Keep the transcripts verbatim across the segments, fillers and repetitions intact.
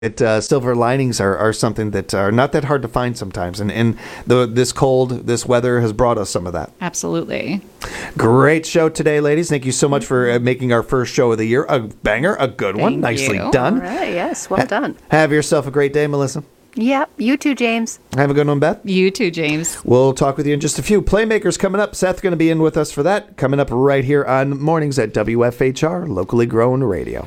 It, uh, silver linings are, are something that are not that hard to find sometimes. And, and the, this cold, this weather has brought us some of that. Absolutely. Great show today, ladies. Thank you so much for uh, making our first show of the year a banger, a good Thank one. Nicely you. done. All right, yes, well done. Ha- have yourself a great day, Melissa. Yep, you too, James. Have a good one, Beth. You too, James. We'll talk with you in just a few. Playmakers coming up. Seth's going to be in with us for that. Coming up right here on Mornings at W F H R, locally grown radio.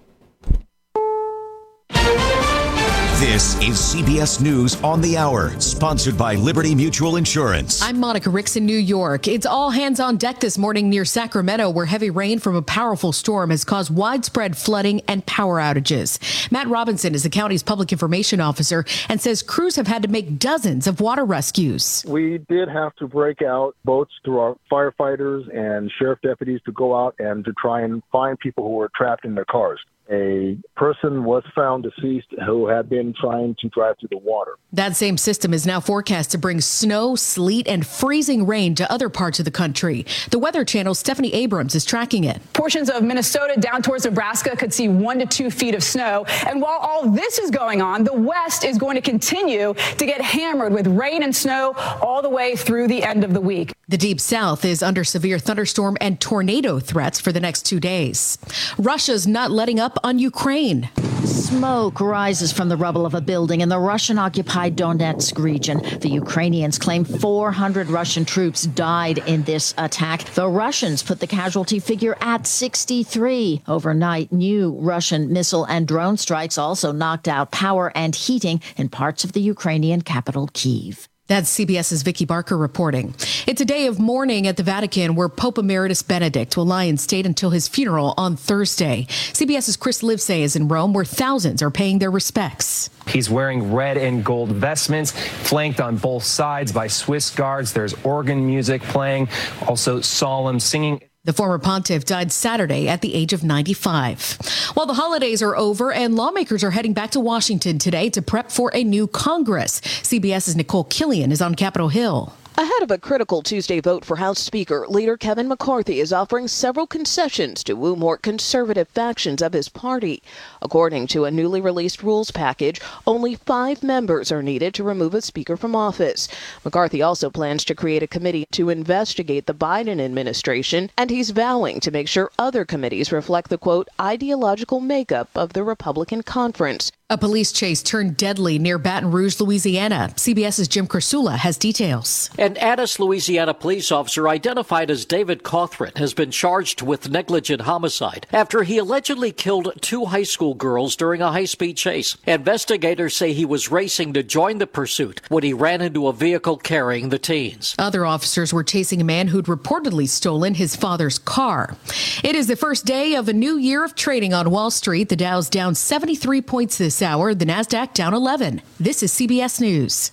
This is C B S News on the Hour, sponsored by Liberty Mutual Insurance. I'm Monica Ricks in New York. It's all hands on deck this morning near Sacramento, where heavy rain from a powerful storm has caused widespread flooding and power outages. Matt Robinson is the county's public information officer and says crews have had to make dozens of water rescues. We did have to break out boats through our firefighters and sheriff deputies to go out and to try and find people who were trapped in their cars. A person was found deceased who had been trying to drive through the water. That same system is now forecast to bring snow, sleet, and freezing rain to other parts of the country. The Weather Channel's Stephanie Abrams is tracking it. Portions of Minnesota down towards Nebraska could see one to two feet of snow. And while all this is going on, the West is going to continue to get hammered with rain and snow all the way through the end of the week. The Deep South is under severe thunderstorm and tornado threats for the next two days. Russia's not letting up on Ukraine. Smoke rises from the rubble of a building in the Russian-occupied Donetsk region. The Ukrainians claim four hundred Russian troops died in this attack. The Russians put the casualty figure at sixty-three. Overnight, new Russian missile and drone strikes also knocked out power and heating in parts of the Ukrainian capital, Kyiv. That's CBS's Vicki Barker reporting. It's a day of mourning at the Vatican where Pope Emeritus Benedict will lie in state until his funeral on Thursday. CBS's Chris Livesay is in Rome where thousands are paying their respects. He's wearing red and gold vestments, flanked on both sides by Swiss guards. There's organ music playing, also solemn singing. The former pontiff died Saturday at the age of ninety-five. While the holidays are over and lawmakers are heading back to Washington today to prep for a new Congress, CBS's Nicole Killian is on Capitol Hill. Ahead of a critical Tuesday vote for House Speaker, Leader Kevin McCarthy is offering several concessions to woo more conservative factions of his party. According to a newly released rules package, only five members are needed to remove a speaker from office. McCarthy also plans to create a committee to investigate the Biden administration, and he's vowing to make sure other committees reflect the, quote, ideological makeup of the Republican conference. A police chase turned deadly near Baton Rouge, Louisiana. CBS's Jim Kursula has details. An Addis, Louisiana police officer identified as David Cawthron has been charged with negligent homicide after he allegedly killed two high school girls during a high-speed chase. Investigators say he was racing to join the pursuit when he ran into a vehicle carrying the teens. Other officers were chasing a man who'd reportedly stolen his father's car. It is the first day of a new year of trading on Wall Street. The Dow's down seventy-three points this hour, the Nasdaq down eleven. This is C B S News.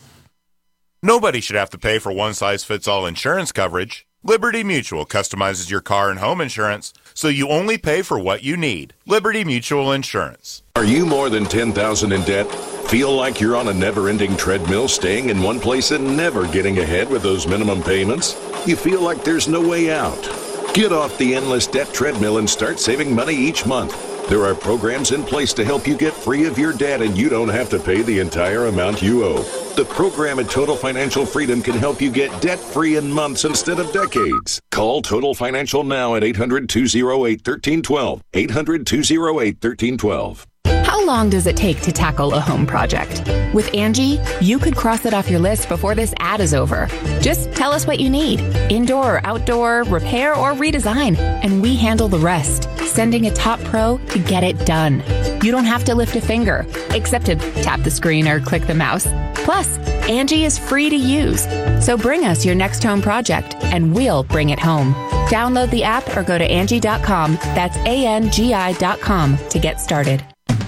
Nobody should have to pay for one-size-fits-all insurance coverage. Liberty Mutual customizes your car and home insurance so you only pay for what you need. Liberty Mutual Insurance. Are you more than ten thousand dollars in debt? Feel like you're on a never-ending treadmill, staying in one place and never getting ahead with those minimum payments? You feel like there's no way out? Get off the endless debt treadmill and start saving money each month. There are programs in place to help you get free of your debt, and you don't have to pay the entire amount you owe. The program at Total Financial Freedom can help you get debt-free in months instead of decades. Call Total Financial now at eight hundred, two oh eight, one three one two. eight hundred, two oh eight, one three one two. How long does it take to tackle a home project? With Angie, you could cross it off your list before this ad is over. Just tell us what you need. Indoor or outdoor, repair or redesign. And we handle the rest, sending a top pro to get it done. You don't have to lift a finger, except to tap the screen or click the mouse. Plus, Angie is free to use. So bring us your next home project, and we'll bring it home. Download the app or go to Angie dot com. That's A N G I dot com to get started.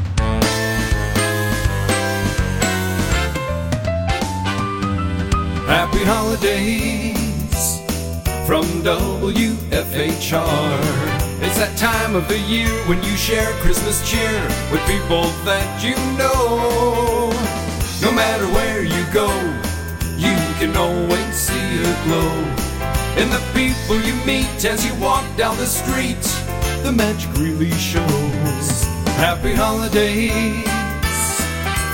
Happy holidays from W F H R. It's that time of the year when you share Christmas cheer with people that you know. No matter where you go, you can always see a glow. And the people you meet as you walk down the street, the magic really shows. Happy holidays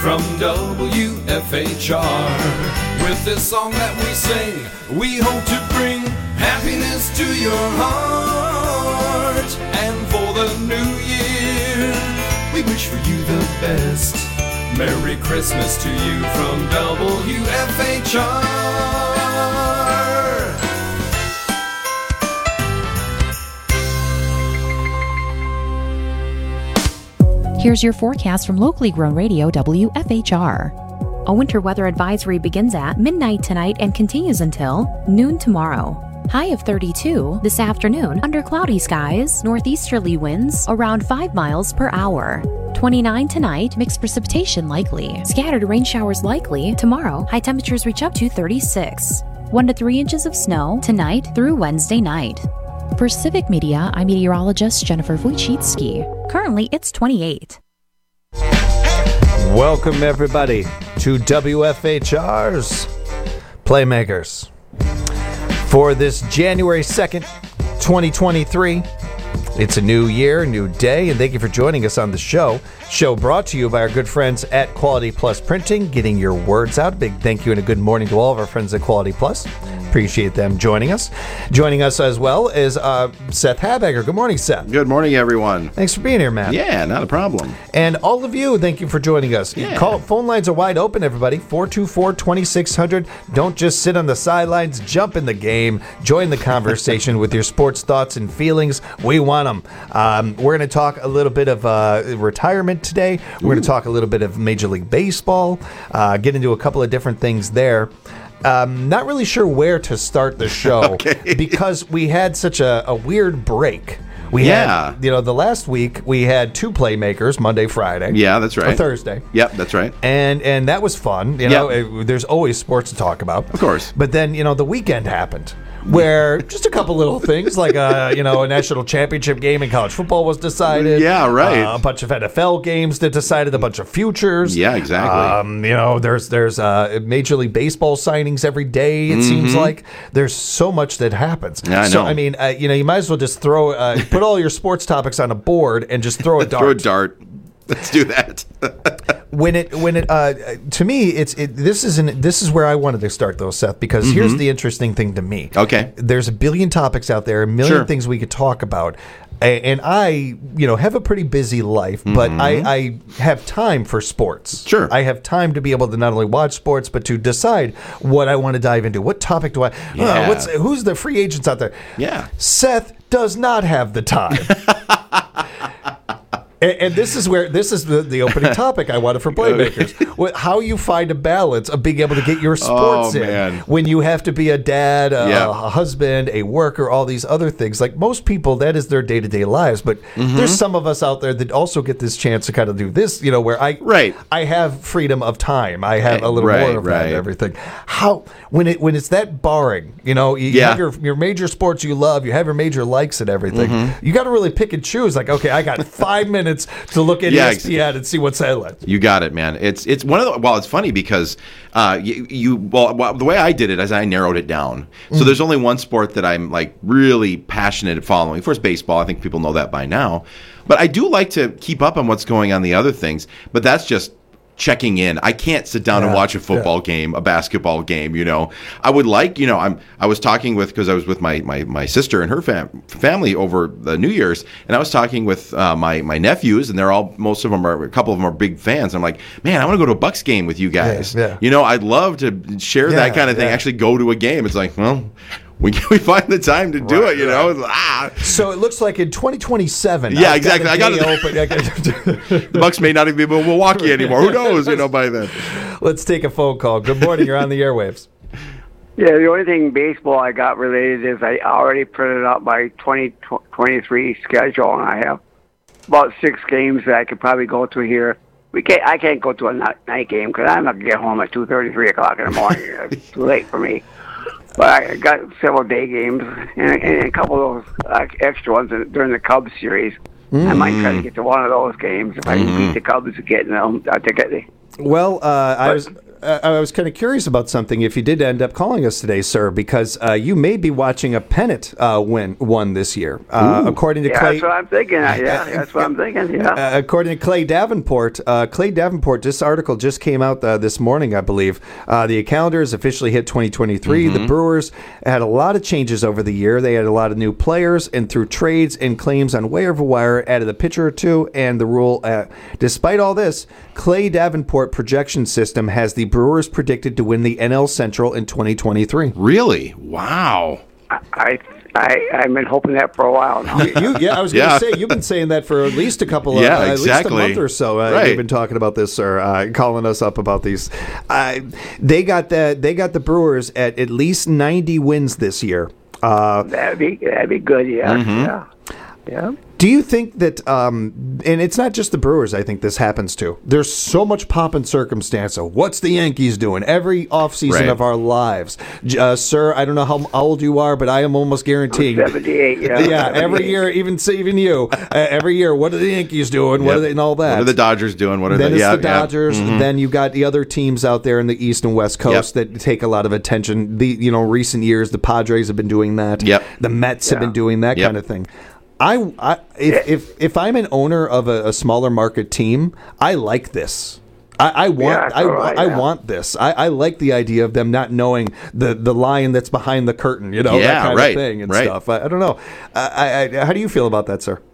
from W F H R. With this song that we sing, we hope to bring happiness to your heart. And for the new year, we wish for you the best. Merry Christmas to you from W F H R. Here's your forecast from locally grown radio W F H R. A winter weather advisory begins at midnight tonight and continues until noon tomorrow. High of thirty-two this afternoon under cloudy skies, northeasterly winds around five miles per hour. twenty-nine tonight, mixed precipitation likely. Scattered rain showers likely. Tomorrow, high temperatures reach up to thirty-six. one to three inches of snow tonight through Wednesday night. For Civic Media, I'm meteorologist Jennifer Wojcicki. Currently, it's twenty-eight. Welcome, everybody, to W F H R's Playmakers. For this January second, twenty twenty-three, it's a new year, new day, and thank you for joining us on the show. Show brought to you by our good friends at Quality Plus Printing, getting your words out. Big thank you and a good morning to all of our friends at Quality Plus. Appreciate them joining us. Joining us as well is uh, Seth Habegger. Good morning, Seth. Good morning, everyone. Thanks for being here, Matt. Yeah, not a problem. And all of you, thank you for joining us. Yeah. Call, phone lines are wide open, everybody. four two four, two six zero zero. Don't just sit on the sidelines. Jump in the game. Join the conversation with your sports thoughts and feelings. We want them. Um, we're going to talk a little bit of uh, retirement today. We're going to talk a little bit of Major League Baseball. Uh, get into a couple of different things there. Um, not really sure where to start the show okay. because we had such a, a weird break. We yeah. had, you know, the last week we had two playmakers, Monday, Friday. Yeah, that's right. Or Thursday. Yep, that's right. And and that was fun. You know, yep. it, there's always sports to talk about. Of course. But then, you know, the weekend happened. Where just a couple little things like a you know a national championship game in college football was decided. Yeah, right. Uh, a bunch of N F L games that decided a bunch of futures. Yeah, exactly. Um, you know, there's there's uh, Major League Baseball signings every day. It mm-hmm. seems like there's so much that happens. Yeah, I so know. I mean, uh, you know, you might as well just throw uh, put all your sports topics on a board and just throw a dart. Throw a dart. Let's do that. when it when it uh, to me it's it, this is an, this is where I wanted to start though, Seth, because mm-hmm. here's the interesting thing to me. Okay, there's a billion topics out there, a million sure. things we could talk about, and I you know have a pretty busy life, but mm-hmm. I, I have time for sports. Sure, I have time to be able to not only watch sports but to decide what I want to dive into. What topic do I? Yeah. Uh, what's who's the free agents out there? Yeah, Seth does not have the time. And, and this is where this is the, the opening topic I wanted for Playmakers. How you find a balance of being able to get your sports oh, in man. when you have to be a dad, a, yeah. a husband, a worker, all these other things. Like most people, that is their day to day lives. But mm-hmm. there's some of us out there that also get this chance to kind of do this. You know, where I right. I have freedom of time. I have a little right, more of right. that and everything. How when it when it's that barring, you know, you yeah. have your your major sports you love, you have your major likes and everything. Mm-hmm. You got to really pick and choose. Like, okay, I got five minutes to look at yeah, E S P N and see what's headlines. You got it, man. It's it's one of the well, it's funny because uh, you, you well, well the way I did it is I narrowed it down. So mm. there's only one sport that I'm like really passionate at following. First, baseball. I think people know that by now. But I do like to keep up on what's going on the other things. But that's just checking in. I can't sit down yeah, and watch a football yeah. game, a basketball game, you know. I would like, you know, I'm I was talking with because I was with my my my sister and her fam- family over the New Year's, and I was talking with uh, my my nephews, and they're all most of them are a couple of them are big fans. I'm like, man, I want to go to a Bucks game with you guys. Yeah, yeah. You know, I'd love to share yeah, that kind of thing. yeah. Actually, go to a game. It's like, well. We we find the time to do right, it, you right. know. Ah. So it looks like in twenty twenty-seven. Yeah, I've exactly. Got I got it. Open. I got the Bucks may not even be in Milwaukee anymore. Who knows? You know, by then. Let's take a phone call. Good morning. You're on the airwaves. Yeah, the only thing baseball I got related is I already printed out my twenty twenty-three schedule, and I have about six games that I could probably go to here. We can't. I can't go to a night game because I'm not gonna get home at two thirty, three o'clock in the morning. It's too late for me. But I got several day games and, and a couple of those uh, extra ones during the Cubs series. Mm. I might try to get to one of those games if I can mm. beat the Cubs getting them uh, to get the. Well, uh, I was uh, I was kind of curious about something. If you did end up calling us today, sir, because uh, you may be watching a pennant uh, win one this year, uh, according to yeah, Clay. that's what I'm thinking. Yeah, that's what I'm thinking. Yeah. Uh, according to Clay Davenport, uh, Clay Davenport. This article just came out uh, this morning, I believe. Uh, the Calendars officially hit twenty twenty-three. Mm-hmm. The Brewers had a lot of changes over the year. They had a lot of new players, and through trades and claims on waiver wire, added a pitcher or two. And the rule, uh, despite all this, Clay Davenport projection system has the Brewers predicted to win the N L Central in twenty twenty-three. Really? Wow. I I I've been hoping that for a while now. You, you, yeah, I was going to Yeah. say you've been saying that for at least a couple of Yeah, uh, exactly. at least a month or so. Uh, Right. You've been talking about this, or uh, calling us up about these. Uh, they got the they got the Brewers at at least ninety wins this year. Uh, That'd be that'd be good. Yeah. Mm-hmm. Yeah. Yeah. Do you think that, um, and it's not just the Brewers, I think this happens to. There's so much pomp and circumstance of what's the Yankees doing every offseason Right. of our lives. J- Uh, sir, I don't know how, how old you are, but I am almost guaranteeing. seventy-eight, yeah. Yeah, every year, even even you, uh, every year, what are the Yankees doing? What Yep. are they, and all that. What are the Dodgers doing? What are then they? it's yeah, the yeah. Dodgers. Mhm. Then you got the other teams out there in the East and West Coast that take a lot of attention. The you know recent years, the Padres have been doing that. Yep. The Mets have Yeah. been doing that Yep. kind of thing. I, I if, if if I'm an owner of a, a smaller market team, I like this. I, I want Yeah, I, so do I, I yeah. want this. I, I like the idea of them not knowing the, the lion that's behind the curtain, you know, Yeah, that kind right, of thing and right. stuff. I, I don't know. I, I, how do you feel about that, sir?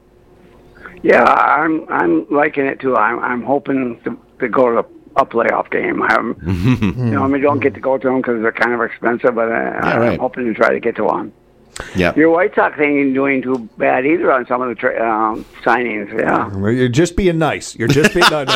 Yeah, I'm I'm liking it too. I'm I'm hoping to, to go to a playoff game. I'm, you know, I mean, don't get to go to them because they're kind of expensive, but uh, I'm right. hoping to try to get to one. Yeah. Your White Sox ain't doing too bad either on some of the tra- um, signings. Yeah. You're just being nice. You're just being no,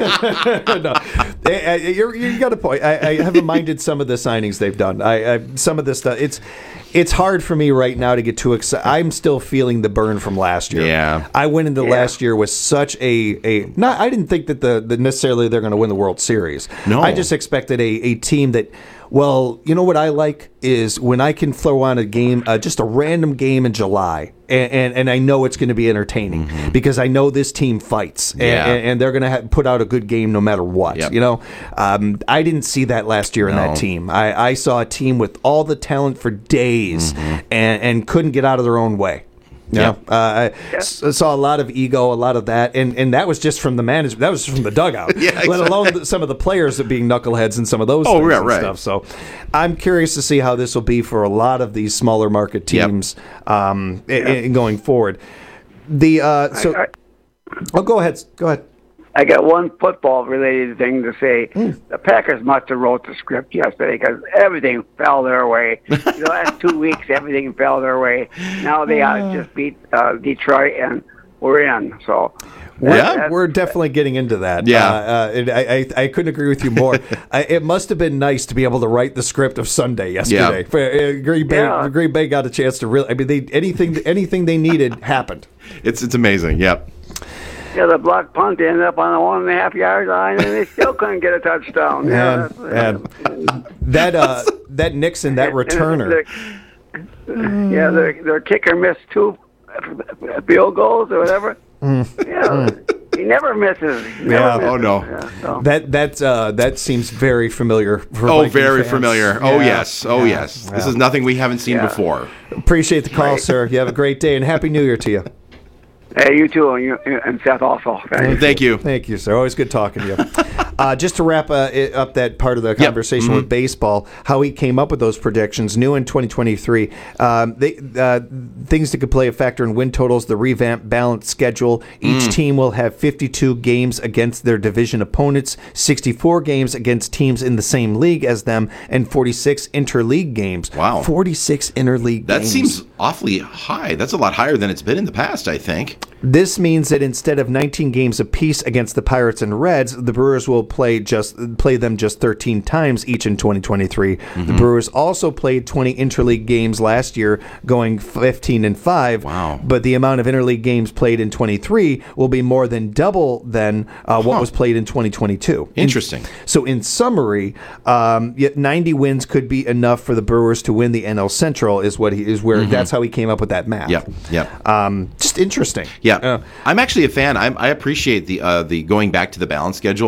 no. no. Eh, eh, You're, you got a point. I, I haven't minded some of the signings they've done. I, I some of this stuff. It's it's hard for me right now to get too excited. I'm still feeling the burn from last year. Yeah. I went into Yeah. last year with such a a not. I didn't think that the, the necessarily they're going to win the World Series. No. I just expected a, a team that. Well, you know what I like is when I can throw on a game, uh, just a random game in July, and, and, and I know it's going to be entertaining because I know this team fights, and, Yeah. and, and they're going to ha- put out a good game no matter what. Yep. You know, um, I didn't see that last year in No. that team. I, I saw a team with all the talent for days and, and couldn't get out of their own way. Yeah, uh, I s- saw a lot of ego, a lot of that, and, and that was just from the management. That was from the dugout. Yeah, Let exactly. alone the, some of the players that being knuckleheads and some of those Oh, things yeah, and right. stuff. So, I'm curious to see how this will be for a lot of these smaller market Yep. teams um, i- i- going forward. The uh, so, I- oh, go ahead, go ahead. I got one football-related thing to say. Hmm. The Packers must have wrote the script yesterday because everything fell their way. the last two weeks, everything fell their way. Now they uh, just beat uh, Detroit, and we're in. So We're, Yeah. we're definitely getting into that. Yeah. uh, uh, and I, I I couldn't agree with you more. I, it must have been nice to be able to write the script of Sunday yesterday. Yeah. For, uh, Green Bay, Yeah. Green Bay got a chance to really. I mean, they anything anything they needed happened. It's it's amazing. Yep. yeah, the block punt ended up on the one and a half yard line, and they still couldn't get a touchdown. Yeah, And, that's- and that uh, that Nixon, that and returner. their- yeah, their their kicker missed two field goals or whatever. Yeah, he never misses. He never Yeah. misses. Oh, no. Yeah, so. That that uh, that seems very familiar. For Oh, Viking very fans. familiar. Oh, Yeah. yes. Oh, Yeah. yes. This Yeah. is nothing we haven't seen Yeah. before. Appreciate the call, sir. You have a great day and happy New Year to you. Hey, you too, and, you, and Seth also. Thank you. Thank you. Thank you, sir. Always good talking to you. uh, just to wrap uh, it up that part of the conversation Mm-hmm. with baseball, how he came up with those predictions, new in twenty twenty-three. Um, they, uh, things that could play a factor in win totals, the revamped balanced schedule. Each Mm. team will have fifty-two games against their division opponents, sixty-four games against teams in the same league as them, and forty-six interleague games. Wow. forty-six interleague That games. seems awfully high. That's a lot higher than it's been in the past, I think. This means that instead of nineteen games apiece against the Pirates and Reds, the Brewers will play just play them just thirteen times each in twenty twenty-three. Mm-hmm. The Brewers also played twenty interleague games last year, going fifteen and five. Wow. But the amount of interleague games played in twenty-three will be more than double than uh, what Huh. was played in twenty twenty-two. In- Interesting. so in summary, um, yet ninety wins could be enough for the Brewers to win the N L Central. Is what he is where that's how he came up with that math. Yep. Yep. Um, just interesting. Yeah, Uh, I'm actually a fan. I'm, I appreciate the uh, the going back to the balance schedule.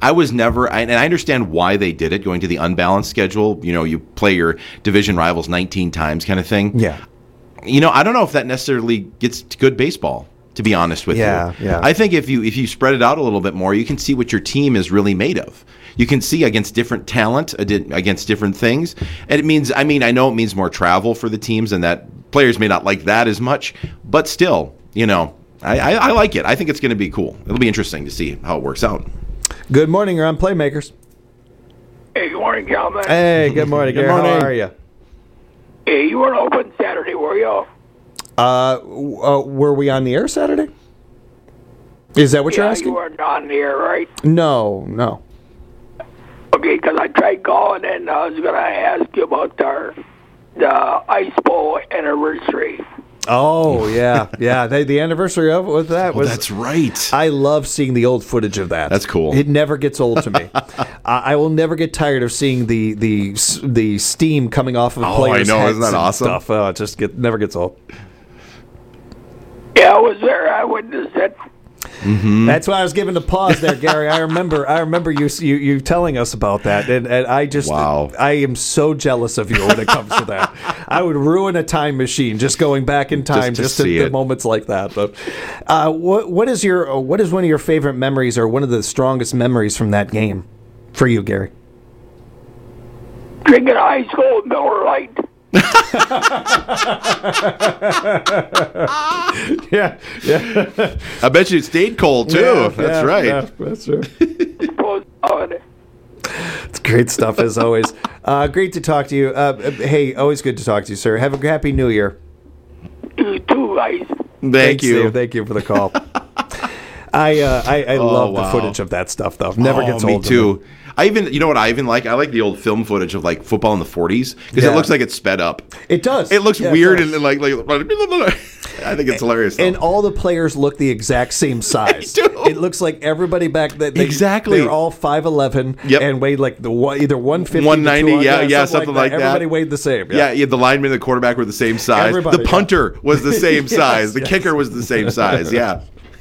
I was never, I, and I understand why they did it, going to the unbalanced schedule. You know, you play your division rivals nineteen times kind of thing. Yeah. You know, I don't know if that necessarily gets to good baseball, to be honest with Yeah, you. yeah. I think if you if you spread it out a little bit more, you can see what your team is really made of. You can see against different talent, against different things. And it means, I mean, I know it means more travel for the teams, and that players may not like that as much, but still, you know, I, I, I like it. I think it's going to be cool. It'll be interesting to see how it works out. Good morning. You're on Playmakers. Hey, good morning, gentlemen. Hey, good morning, Good Gary. morning. How are you? Hey, you weren't open Saturday, were you? Uh, w- uh, were we on the air Saturday? Is that what yeah, you're asking? you weren't on the air, right? No, no. Okay, because I tried calling and I was going to ask you about our the Ice Bowl anniversary. Oh yeah, yeah. The, the anniversary of with that Oh, was. that's right. I love seeing the old footage of that. That's cool. It never gets old to me. uh, I will never get tired of seeing the the s- the steam coming off of Oh, players' I know. heads Isn't that and awesome? Stuff. Oh, it just get never gets old. Yeah, I was there. I witnessed it. Mm-hmm. That's why I was giving the pause there, Gary. I remember, I remember you, you, you telling us about that, and, and I just, Wow. I am so jealous of you when it comes to that. I would ruin a time machine just going back in time, Just to just, to see the it. moments like that. But uh, what, what is your, uh, what is one of your favorite memories, or one of the strongest memories from that game for you, Gary? Drinking ice cold Miller Lite. yeah, yeah. I bet you it stayed cold, too. Yeah, that's yeah, right. yeah, that's right. Supposed It's great stuff as always. Uh, great to talk to you. Uh, hey, always good to talk to you, sir. Have a happy New Year. You too, ice. Thank Thanks, you. Steve. Thank you for the call. I uh, I, I Oh, love wow. the footage of that stuff, though. Never Oh, gets me old. to too. I even, you know what I even like? I like the old film footage of like football in the forties because Yeah. it looks like it's sped up. It does. It looks Yeah, it weird does. and like, like I think it's hilarious. though. And all the players look the exact same size. It looks like everybody back then. They, Exactly. They're all five eleven Yep. and weighed like the one, either one fifty, one ninety, yeah, yeah, something, something like that. Everybody weighed the same. Yeah, yeah, the lineman and the quarterback were the same size. Everybody, the punter was the same Yes, size. The yes. kicker was the same size. Yeah.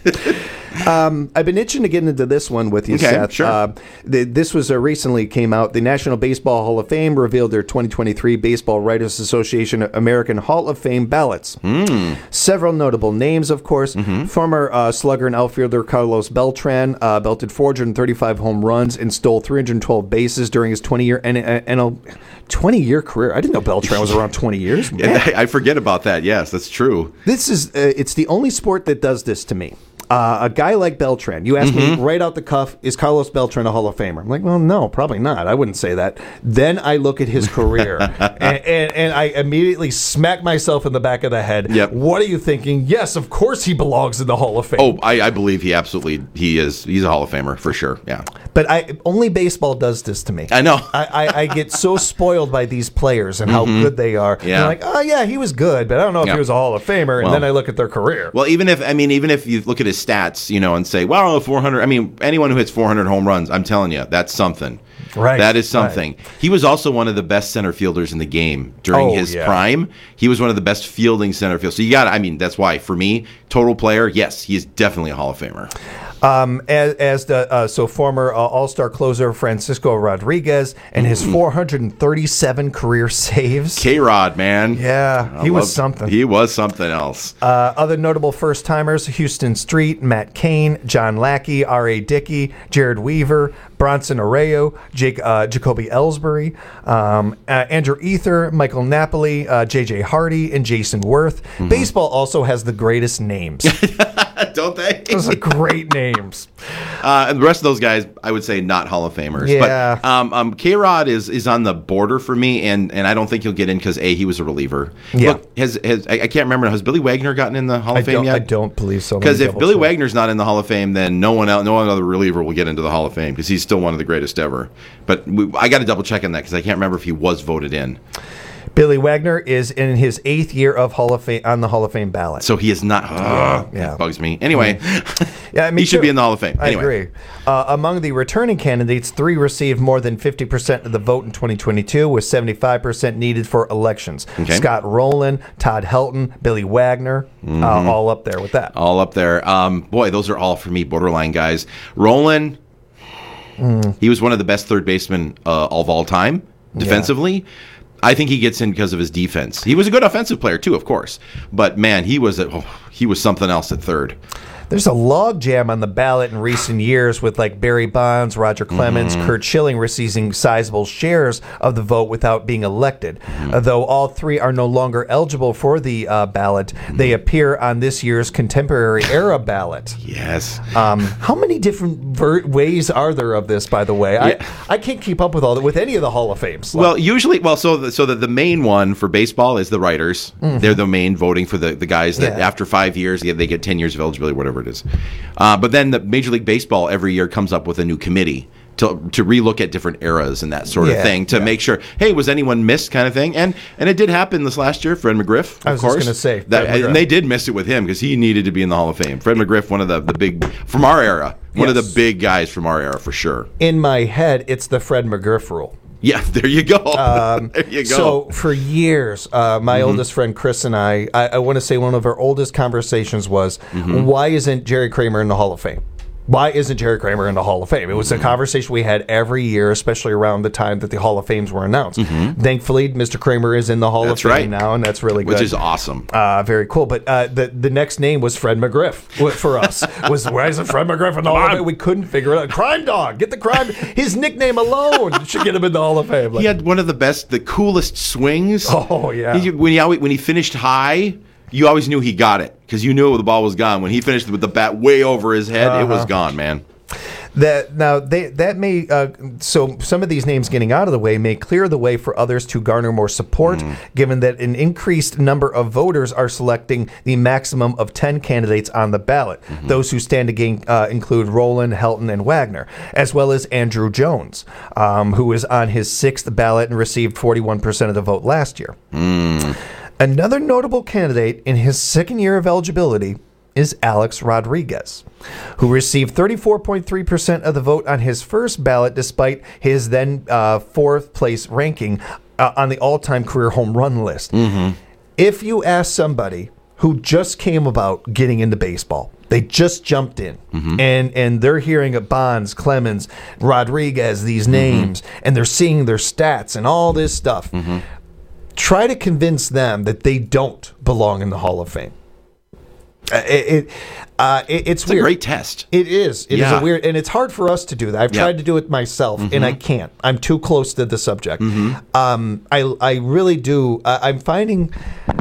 Um, I've been itching to get into this one with you, Okay, Seth. sure. Uh, the, this was uh, recently came out. The National Baseball Hall of Fame revealed their twenty twenty-three Baseball Writers Association American Hall of Fame ballots. Mm. Several notable names, of course. Mm-hmm. Former uh, slugger and outfielder Carlos Beltran uh, belted four hundred thirty-five home runs and stole three hundred twelve bases during his twenty-year N- N L twenty-year career. I didn't know Beltran was around twenty years. Man. Yeah, I forget about that. Yes, that's true. This is uh, it's the only sport that does this to me. Uh, a guy like Beltran, you ask Mm-hmm. me right out the cuff, is Carlos Beltran a Hall of Famer? I'm like, well, no, probably not. I wouldn't say that. Then I look at his career, and, and, and I immediately smack myself in the back of the head. Yep. What are you thinking? Yes, of course he belongs in the Hall of Fame. Oh, I, I believe he absolutely he is. He's a Hall of Famer for sure. Yeah. But I only baseball does this to me. I know. I, I, I get so spoiled by these players and how Mhm. good they are. Yeah. I'm like, oh, yeah, he was good, but I don't know if Yeah. he was a Hall of Famer. And Well- then I look at their career. Well, even if I mean, even if you look at his stats, you know, and say, well, four hundred. I mean, anyone who hits four hundred home runs, I'm telling you, that's something. Right. That is something. He was also one of the best center fielders in the game during Oh, his yeah. prime. He was one of the best fielding center field. So you got. I mean, that's why for me, total player, yes, he is definitely a Hall of Famer. Um, as, as the uh, so former uh, All-Star closer Francisco Rodriguez and his four hundred thirty-seven career saves. K-Rod, man. Yeah, I he was love- something. He was something else. Uh, other notable first-timers: Houston Street, Matt Cain, John Lackey, R A. Dickey, Jared Weaver, Bronson Arroyo, Jake, uh, Jacoby Ellsbury, um, uh, Andrew Ether, Michael Napoli, uh, J J Hardy, and Jason Worth. Mm-hmm. Baseball also has the greatest names. Don't they? Those are great names. Uh, and the rest of those guys, I would say, not Hall of Famers. Yeah. But um, um, K-Rod is is on the border for me, and, and I don't think he'll get in because a he was a reliever. Yeah. Look, has has I, I can't remember. Has Billy Wagner gotten in the Hall I of Fame don't, yet? I don't believe so. Let me Because if double Billy check. Wagner's not in the Hall of Fame, then no one else, no other reliever will get into the Hall of Fame because he's still one of the greatest ever. But we, I got to double check on that because I can't remember if he was voted in. Billy Wagner is in his eighth year of Hall of Fame on the Hall of Fame ballot. So he is not. Uh, Yeah. That bugs me. Anyway, Yeah, me he should too. be in the Hall of Fame. I Anyway. agree. Uh, among the returning candidates, three received more than fifty percent of the vote in twenty twenty-two, with seventy-five percent needed for elections. Okay. Scott Rowland, Todd Helton, Billy Wagner, Mhm. uh, all up there with that. All up there. Um, boy, those are all for me borderline guys. Roland. Mm. He was one of the best third basemen uh, of all time defensively. Yeah. I think he gets in because of his defense. He was a good offensive player too, of course. But man, he was a, oh, he was something else at third. There's a logjam on the ballot in recent years with like Barry Bonds, Roger Clemens, mm-hmm. Curt Schilling receiving sizable shares of the vote without being elected. Mm-hmm. Uh, though all three are no longer eligible for the uh, ballot, mm-hmm. they appear on this year's contemporary era ballot. Yes. Um, how many different ver- ways are there of this, by the way? Yeah. I, I can't keep up with all that with any of the Hall of Fames. Well, usually, well, so the, so the, the main one for baseball is the writers. Mm-hmm. They're the main voting for the, the guys that yeah. after five years, they get ten years of eligibility, whatever it is. Uh, but then the Major League Baseball every year comes up with a new committee to to relook at different eras and that sort yeah, of thing to yeah. make sure, hey, was anyone missed kind of thing? And and it did happen this last year. Fred McGriff, of I was course. just going to say. That, and they did miss it with him because he needed to be in the Hall of Fame. Fred McGriff, one of the, the big, from our era, one yes. of the big guys from our era for sure. In my head, it's the Fred McGriff rule. Yeah, there you go. Um, there you go. So for years, uh, my mm-hmm. oldest friend Chris and I, I, I want to say one of our oldest conversations was, mm-hmm. why isn't Jerry Kramer in the Hall of Fame? Why isn't Jerry Kramer in the Hall of Fame? It was a conversation we had every year, especially around the time that the Hall of Fames were announced. Mm-hmm. Thankfully, Mister Kramer is in the Hall that's of right. Fame now, and that's really good. Which is awesome. Uh, very cool. But uh, the the next name was Fred McGriff for us. was Why isn't Fred McGriff in the Hall of Fame? We couldn't figure it out. Crime Dog. Get the crime. His nickname alone should get him in the Hall of Fame. Like, he had one of the best, the coolest swings. Oh, yeah. He, when, he, when he finished high, you always knew he got it because you knew the ball was gone. When he finished with the bat way over his head, uh-huh. it was gone, man. That now they that may uh, so some of these names getting out of the way may clear the way for others to garner more support, mm. given that an increased number of voters are selecting the maximum of ten candidates on the ballot. Mm-hmm. Those who stand to gain uh, include Rowland, Helton, and Wagner, as well as Andruw Jones, um, who is on his sixth ballot and received forty-one percent of the vote last year. Mm. Another notable candidate in his second year of eligibility is Alex Rodriguez, who received thirty-four point three percent of the vote on his first ballot, despite his then uh, fourth place ranking uh, on the all-time career home run list. Mm-hmm. If you ask somebody who just came about getting into baseball, they just jumped in, mm-hmm. and, and they're hearing of Bonds, Clemens, Rodriguez, these names, mm-hmm. and they're seeing their stats and all this stuff, mm-hmm. try to convince them that they don't belong in the Hall of Fame. Uh, it, it, uh, it it's, it's weird. a great test. It is. It yeah. is a weird, and it's hard for us to do that. I've yeah. tried to do it myself, mm-hmm. and I can't. I'm too close to the subject. Mm-hmm. Um, I I really do. Uh, I'm finding.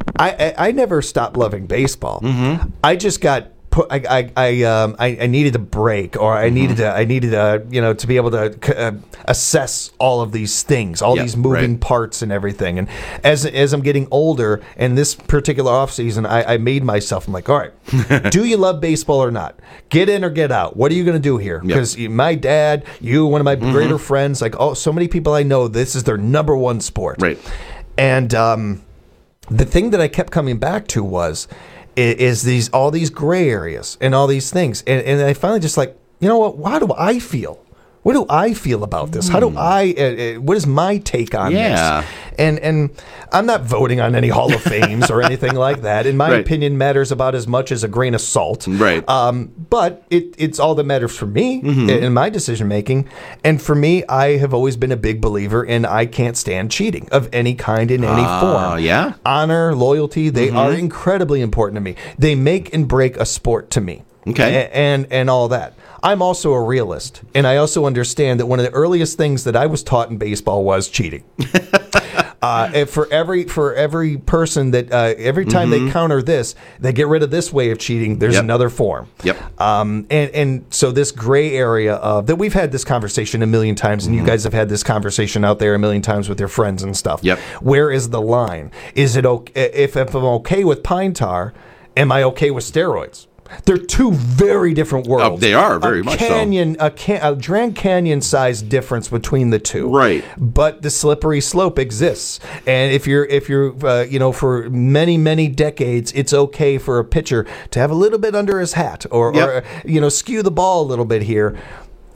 I, I I never stopped loving baseball. Mm-hmm. I just got. Put, I I I, um, I I needed a break, or I needed to I needed to you know to be able to uh, assess all of these things, all yep, these moving right. parts and everything. And as as I'm getting older, and this particular off season, I, I made myself. I'm like, all right, do you love baseball or not? Get in or get out. What are you going to do here? Because yep. my dad, you, one of my mm-hmm. greater friends, like oh, so many people I know, this is their number one sport. Right. And um, the thing that I kept coming back to was. Is these all these gray areas and all these things, and and I finally just like, you know what? How do I feel? What do I feel about this? How do I? Uh, uh, what is my take on yeah. this? And and I'm not voting on any Hall of Fames or anything like that. And my right. opinion matters about as much as a grain of salt. Right. Um, but it it's all that matters for me mm-hmm. in my decision making. And for me, I have always been a big believer in I can't stand cheating of any kind in any uh, form. Yeah. Honor, loyalty, they mm-hmm. are incredibly important to me. They make and break a sport to me. Okay. A- and and all that. I'm also a realist, and I also understand that one of the earliest things that I was taught in baseball was cheating. uh, and for every for every person that uh, every time mm-hmm. they counter this, they get rid of this way of cheating. There's yep. another form. Yep. Um, and and so this gray area of that we've had this conversation a million times, and mm-hmm. you guys have had this conversation out there a million times with your friends and stuff. Yep. Where is the line? Is it okay if, if I'm okay with pine tar? Am I okay with steroids? They're two very different worlds. Oh, they are very a much canyon, so. A, can, a Grand Canyon size difference between the two. Right. But the slippery slope exists, and if you're if you're uh, you know for many many decades, it's okay for a pitcher to have a little bit under his hat or, yep. or you know skew the ball a little bit here.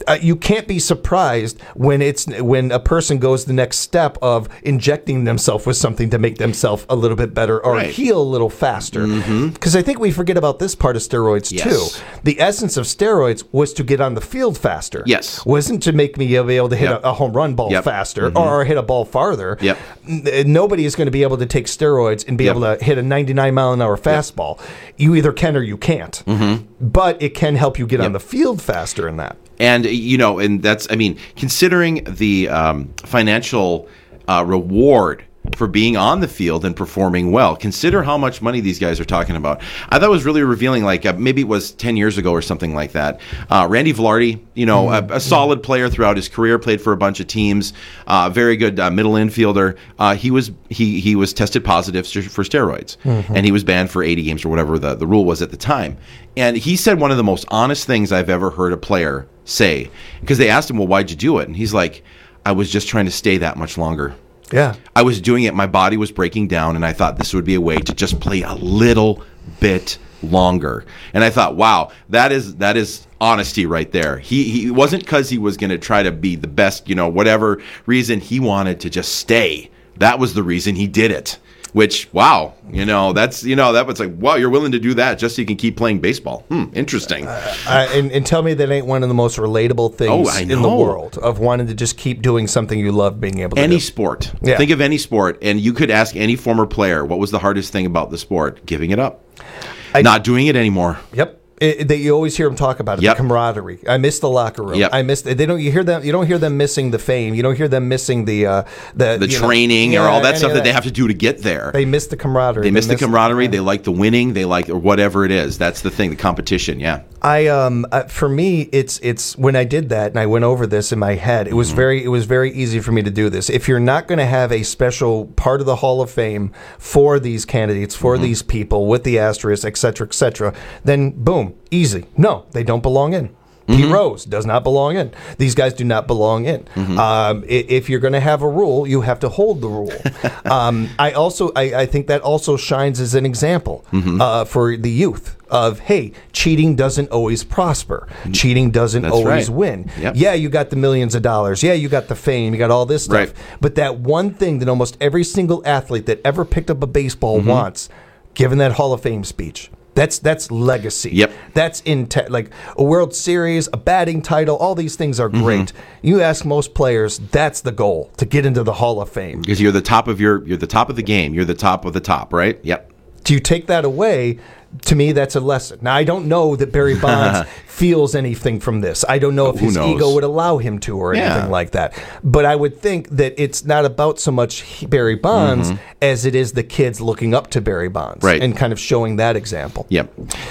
uh, you can't be surprised when it's when a person goes the next step of injecting themselves with something to make themselves a little bit better or Right. heal a little faster. Because I think we forget about this part of steroids Yes. too. The essence of steroids was to get on the field faster. Yes. Wasn't to make me be able to hit Yep. a, a home run ball Yep. faster Mhm. or hit a ball farther. Yep. N- Nobody is going to be able to take steroids and be Yep. able to hit a ninety-nine mile an hour fastball. You either can or you can't. Mhm. But it can help you get on the field faster in that. And, you know, and that's, I mean, considering the um, financial uh, reward for being on the field and performing well, consider how much money these guys are talking about. I thought it was really revealing, like uh, maybe it was ten years ago or something like that. Uh, Randy Velarde, you know, a, a solid player throughout his career, played for a bunch of teams, uh, very good uh, middle infielder. Uh, he was he he was tested positive for steroids, Mhm. and he was banned for eighty games or whatever the, the rule was at the time. And he said one of the most honest things I've ever heard a player say, because they asked him, well, why'd you do it? And he's like, I was just trying to stay that much longer. Yeah. I was doing it. My body was breaking down, and I thought this would be a way to just play a little bit longer. And I thought, wow, that is that is honesty right there. He he it wasn't because he was going to try to be the best, you know, whatever reason. He wanted to just stay. That was the reason he did it. Which, wow, you know, that's, you know, that was like, wow, you're willing to do that just so you can keep playing baseball. Hmm, interesting. Uh, and, and tell me that ain't one of the most relatable things Oh, I in the know. world of wanting to just keep doing something you love being able to Any do. sport. Yeah. Think of any sport, and you could ask any former player, what was the hardest thing about the sport? Giving it up. Not doing it anymore. Yep. It, that you always hear them talk about it, Yep. the camaraderie. I miss the locker room. Yep. I miss. They don't. You hear them. You don't hear them missing the fame. You don't hear them missing the uh, the The you know, training yeah, or all that any stuff of that they have to do to get there. They miss the camaraderie. They miss the camaraderie. They like the winning. They like, or whatever it is. That's the thing, the competition, yeah. I um uh, for me it's it's when I did that and I went over this in my head, it was Mm-hmm. very it was very easy for me to do this. If you're not going to have a special part of the Hall of Fame for these candidates, for Mm-hmm. these people with the asterisk, et cetera, et cetera, then boom, easy. No, they don't belong in. Pete Mm-hmm. Rose does not belong in. These guys do not belong in. Mm-hmm. Um, i- if you're going to have a rule, you have to hold the rule. um, I also, I, I think that also shines as an example Mm-hmm. uh, for the youth of, hey, cheating doesn't always prosper. Cheating doesn't That's always right. win. Yep. Yeah, you got the millions of dollars. Yeah, you got the fame. You got all this stuff. Right. But that one thing that almost every single athlete that ever picked up a baseball Mm-hmm. wants, given that Hall of Fame speech. That's that's legacy. Yep. That's in te- like a World Series, a batting title. All these things are great. You ask most players, that's the goal, to get into the Hall of Fame. Because you're the top of your, you're the top of the game. You're the top of the top, right? Yep. Do you take that away? To me, that's a lesson. Now, I don't know that Barry Bonds feels anything from this. I don't know if Who his knows? ego would allow him to or Yeah. anything like that. But I would think that it's not about so much he- Barry Bonds Mhm. as it is the kids looking up to Barry Bonds Right. and kind of showing that example. Yep.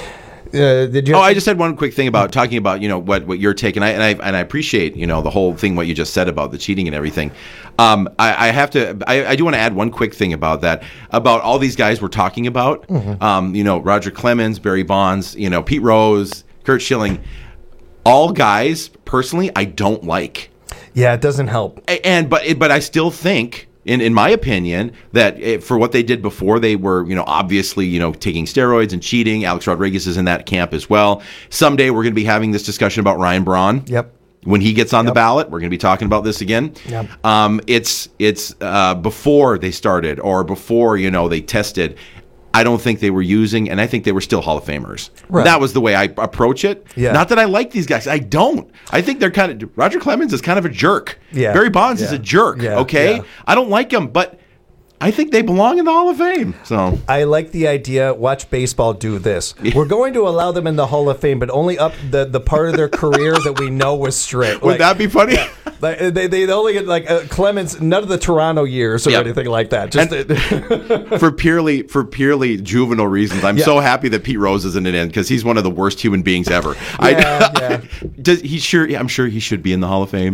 Uh, did you Oh, have I to- just had one quick thing about talking about, you know, what, what your take, and I and I and I appreciate, you know, the whole thing what you just said about the cheating and everything. Um, I, I have to, I, I do want to add one quick thing about that, about all these guys we're talking about. Mhm. Um, you know, Roger Clemens, Barry Bonds, you know, Pete Rose, Kurt Schilling, all guys personally I don't like. Yeah, it doesn't help. A- And but it, but I still think, in in my opinion, that it, for what they did before, they were, you know, obviously, you know, taking steroids and cheating. Alex Rodriguez is in that camp as well. Someday we're going to be having this discussion about Ryan Braun. Yep. When he gets on the ballot, we're going to be talking about this again. Yep. Um, it's it's uh, before they started or before, you know, they tested. I don't think they were using, and I think they were still Hall of Famers. Right. That was the way I approach it. Yeah. Not that I like these guys. I don't. I think they're kind of, Roger Clemens is kind of a jerk. Yeah. Barry Bonds is Yeah. a jerk. Yeah. Okay. Yeah. I don't like him, but I think they belong in the Hall of Fame. So I like the idea. Watch baseball do this. We're going to allow them in the Hall of Fame, but only up the, the part of their career that we know was straight. would that be funny? Like, they they only get like uh, Clemens, none of the Toronto years or Yep. anything like that. Just for purely for purely juvenile reasons, I'm Yeah. so happy that Pete Rose isn't in because he's one of the worst human beings ever. Yeah, I, yeah. Does he sure? I'm sure he should be in the Hall of Fame.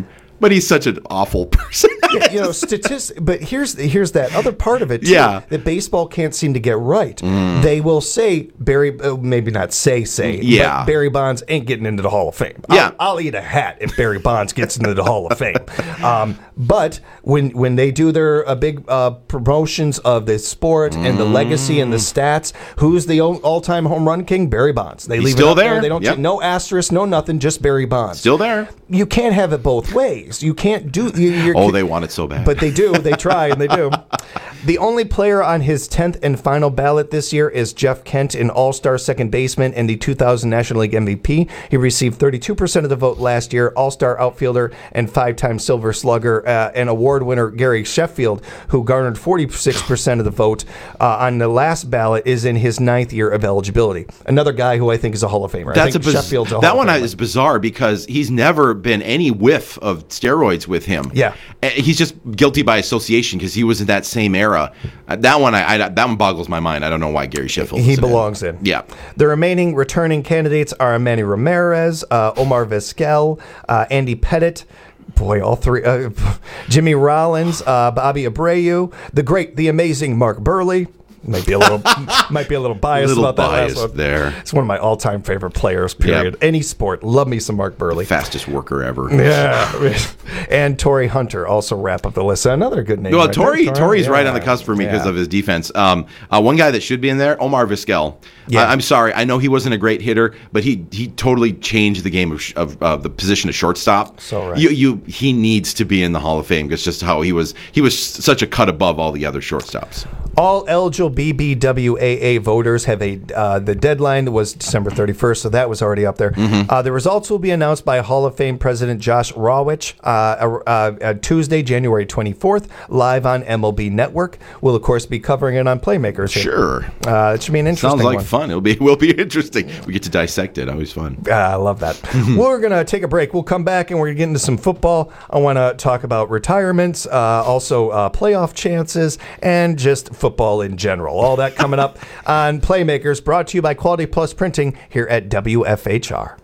But he's such an awful person. Yeah, you know, statistics. But here's here's that other part of it, too, Yeah. that baseball can't seem to get right. Mm. They will say, Barry, uh, maybe not say, say, Yeah. but Barry Bonds ain't getting into the Hall of Fame. Yeah. I'll, I'll eat a hat if Barry Bonds gets into the Hall of Fame. Um, but when when they do their uh, big uh, promotions of the sport and the legacy and the stats, who's the all- all-time home run king? Barry Bonds. They He's leave still it up there. there. They don't Yep. no asterisk, no nothing, just Barry Bonds. Still there. You can't have it both ways. You can't do. You, you're, Oh, they want it so bad. but they do. They try and they do. The only player on his tenth and final ballot this year is Jeff Kent, an all-star second baseman and the two thousand National League M V P. He received thirty-two percent of the vote last year. All-star outfielder and five-time Silver Slugger uh, and award winner Gary Sheffield, who garnered forty-six percent of the vote uh, on the last ballot, is in his ninth year of eligibility. Another guy who I think is a Hall of Famer. I That's a think biz- Sheffield's a that Hall one of Famer. is bizarre because he's never been any whiff of steroids with him. Yeah. Uh, he's just guilty by association because he was in that same era. Uh, that one, I, I that one boggles my mind. I don't know why Gary Sheffield. He isn't belongs in. Yeah. The remaining returning candidates are Manny Ramirez, uh, Omar Vizquel, uh, Andy Pettit. Boy, all three. Uh, Jimmy Rollins, uh, Bobby Abreu, the great, the amazing Mark Burley. Might be a little, might be a little biased Little about that biased last one. there. It's one of my all-time favorite players. Period. Yep. Any sport, love me some Mark Burley. Fastest worker ever. Yeah, and Torrey Hunter also wrap up the list. Another good name. Well, right Torrey, there. Torrey's right Yeah. on the cusp for me because Yeah. of his defense. Um, uh, one guy that should be in there, Omar Vizquel. Yeah. I, I'm sorry, I know he wasn't a great hitter, but he he totally changed the game of, sh- of uh, the position of shortstop. So right. You, you he needs to be in the Hall of Fame because just how he was he was such a cut above all the other shortstops. All eligible B B W A A voters have a uh, the deadline was December thirty-first, so that was already up there. Mm-hmm. Uh, the results will be announced by Hall of Fame President Josh Rawitch uh, uh, uh, Tuesday, January twenty-fourth, live on M L B Network. We'll of course be covering it on Playmakers. Here. Sure, uh, it should be an interesting. Sounds like one. fun. It'll be will be interesting. We get to dissect it. Always fun. Uh, I love that. We're going to take a break. We'll come back and we're going to get into some football. I want to talk about retirements, uh, also uh, playoff chances, and just football in general. All that coming up on Playmakers, brought to you by Quality Plus Printing here at W F H R.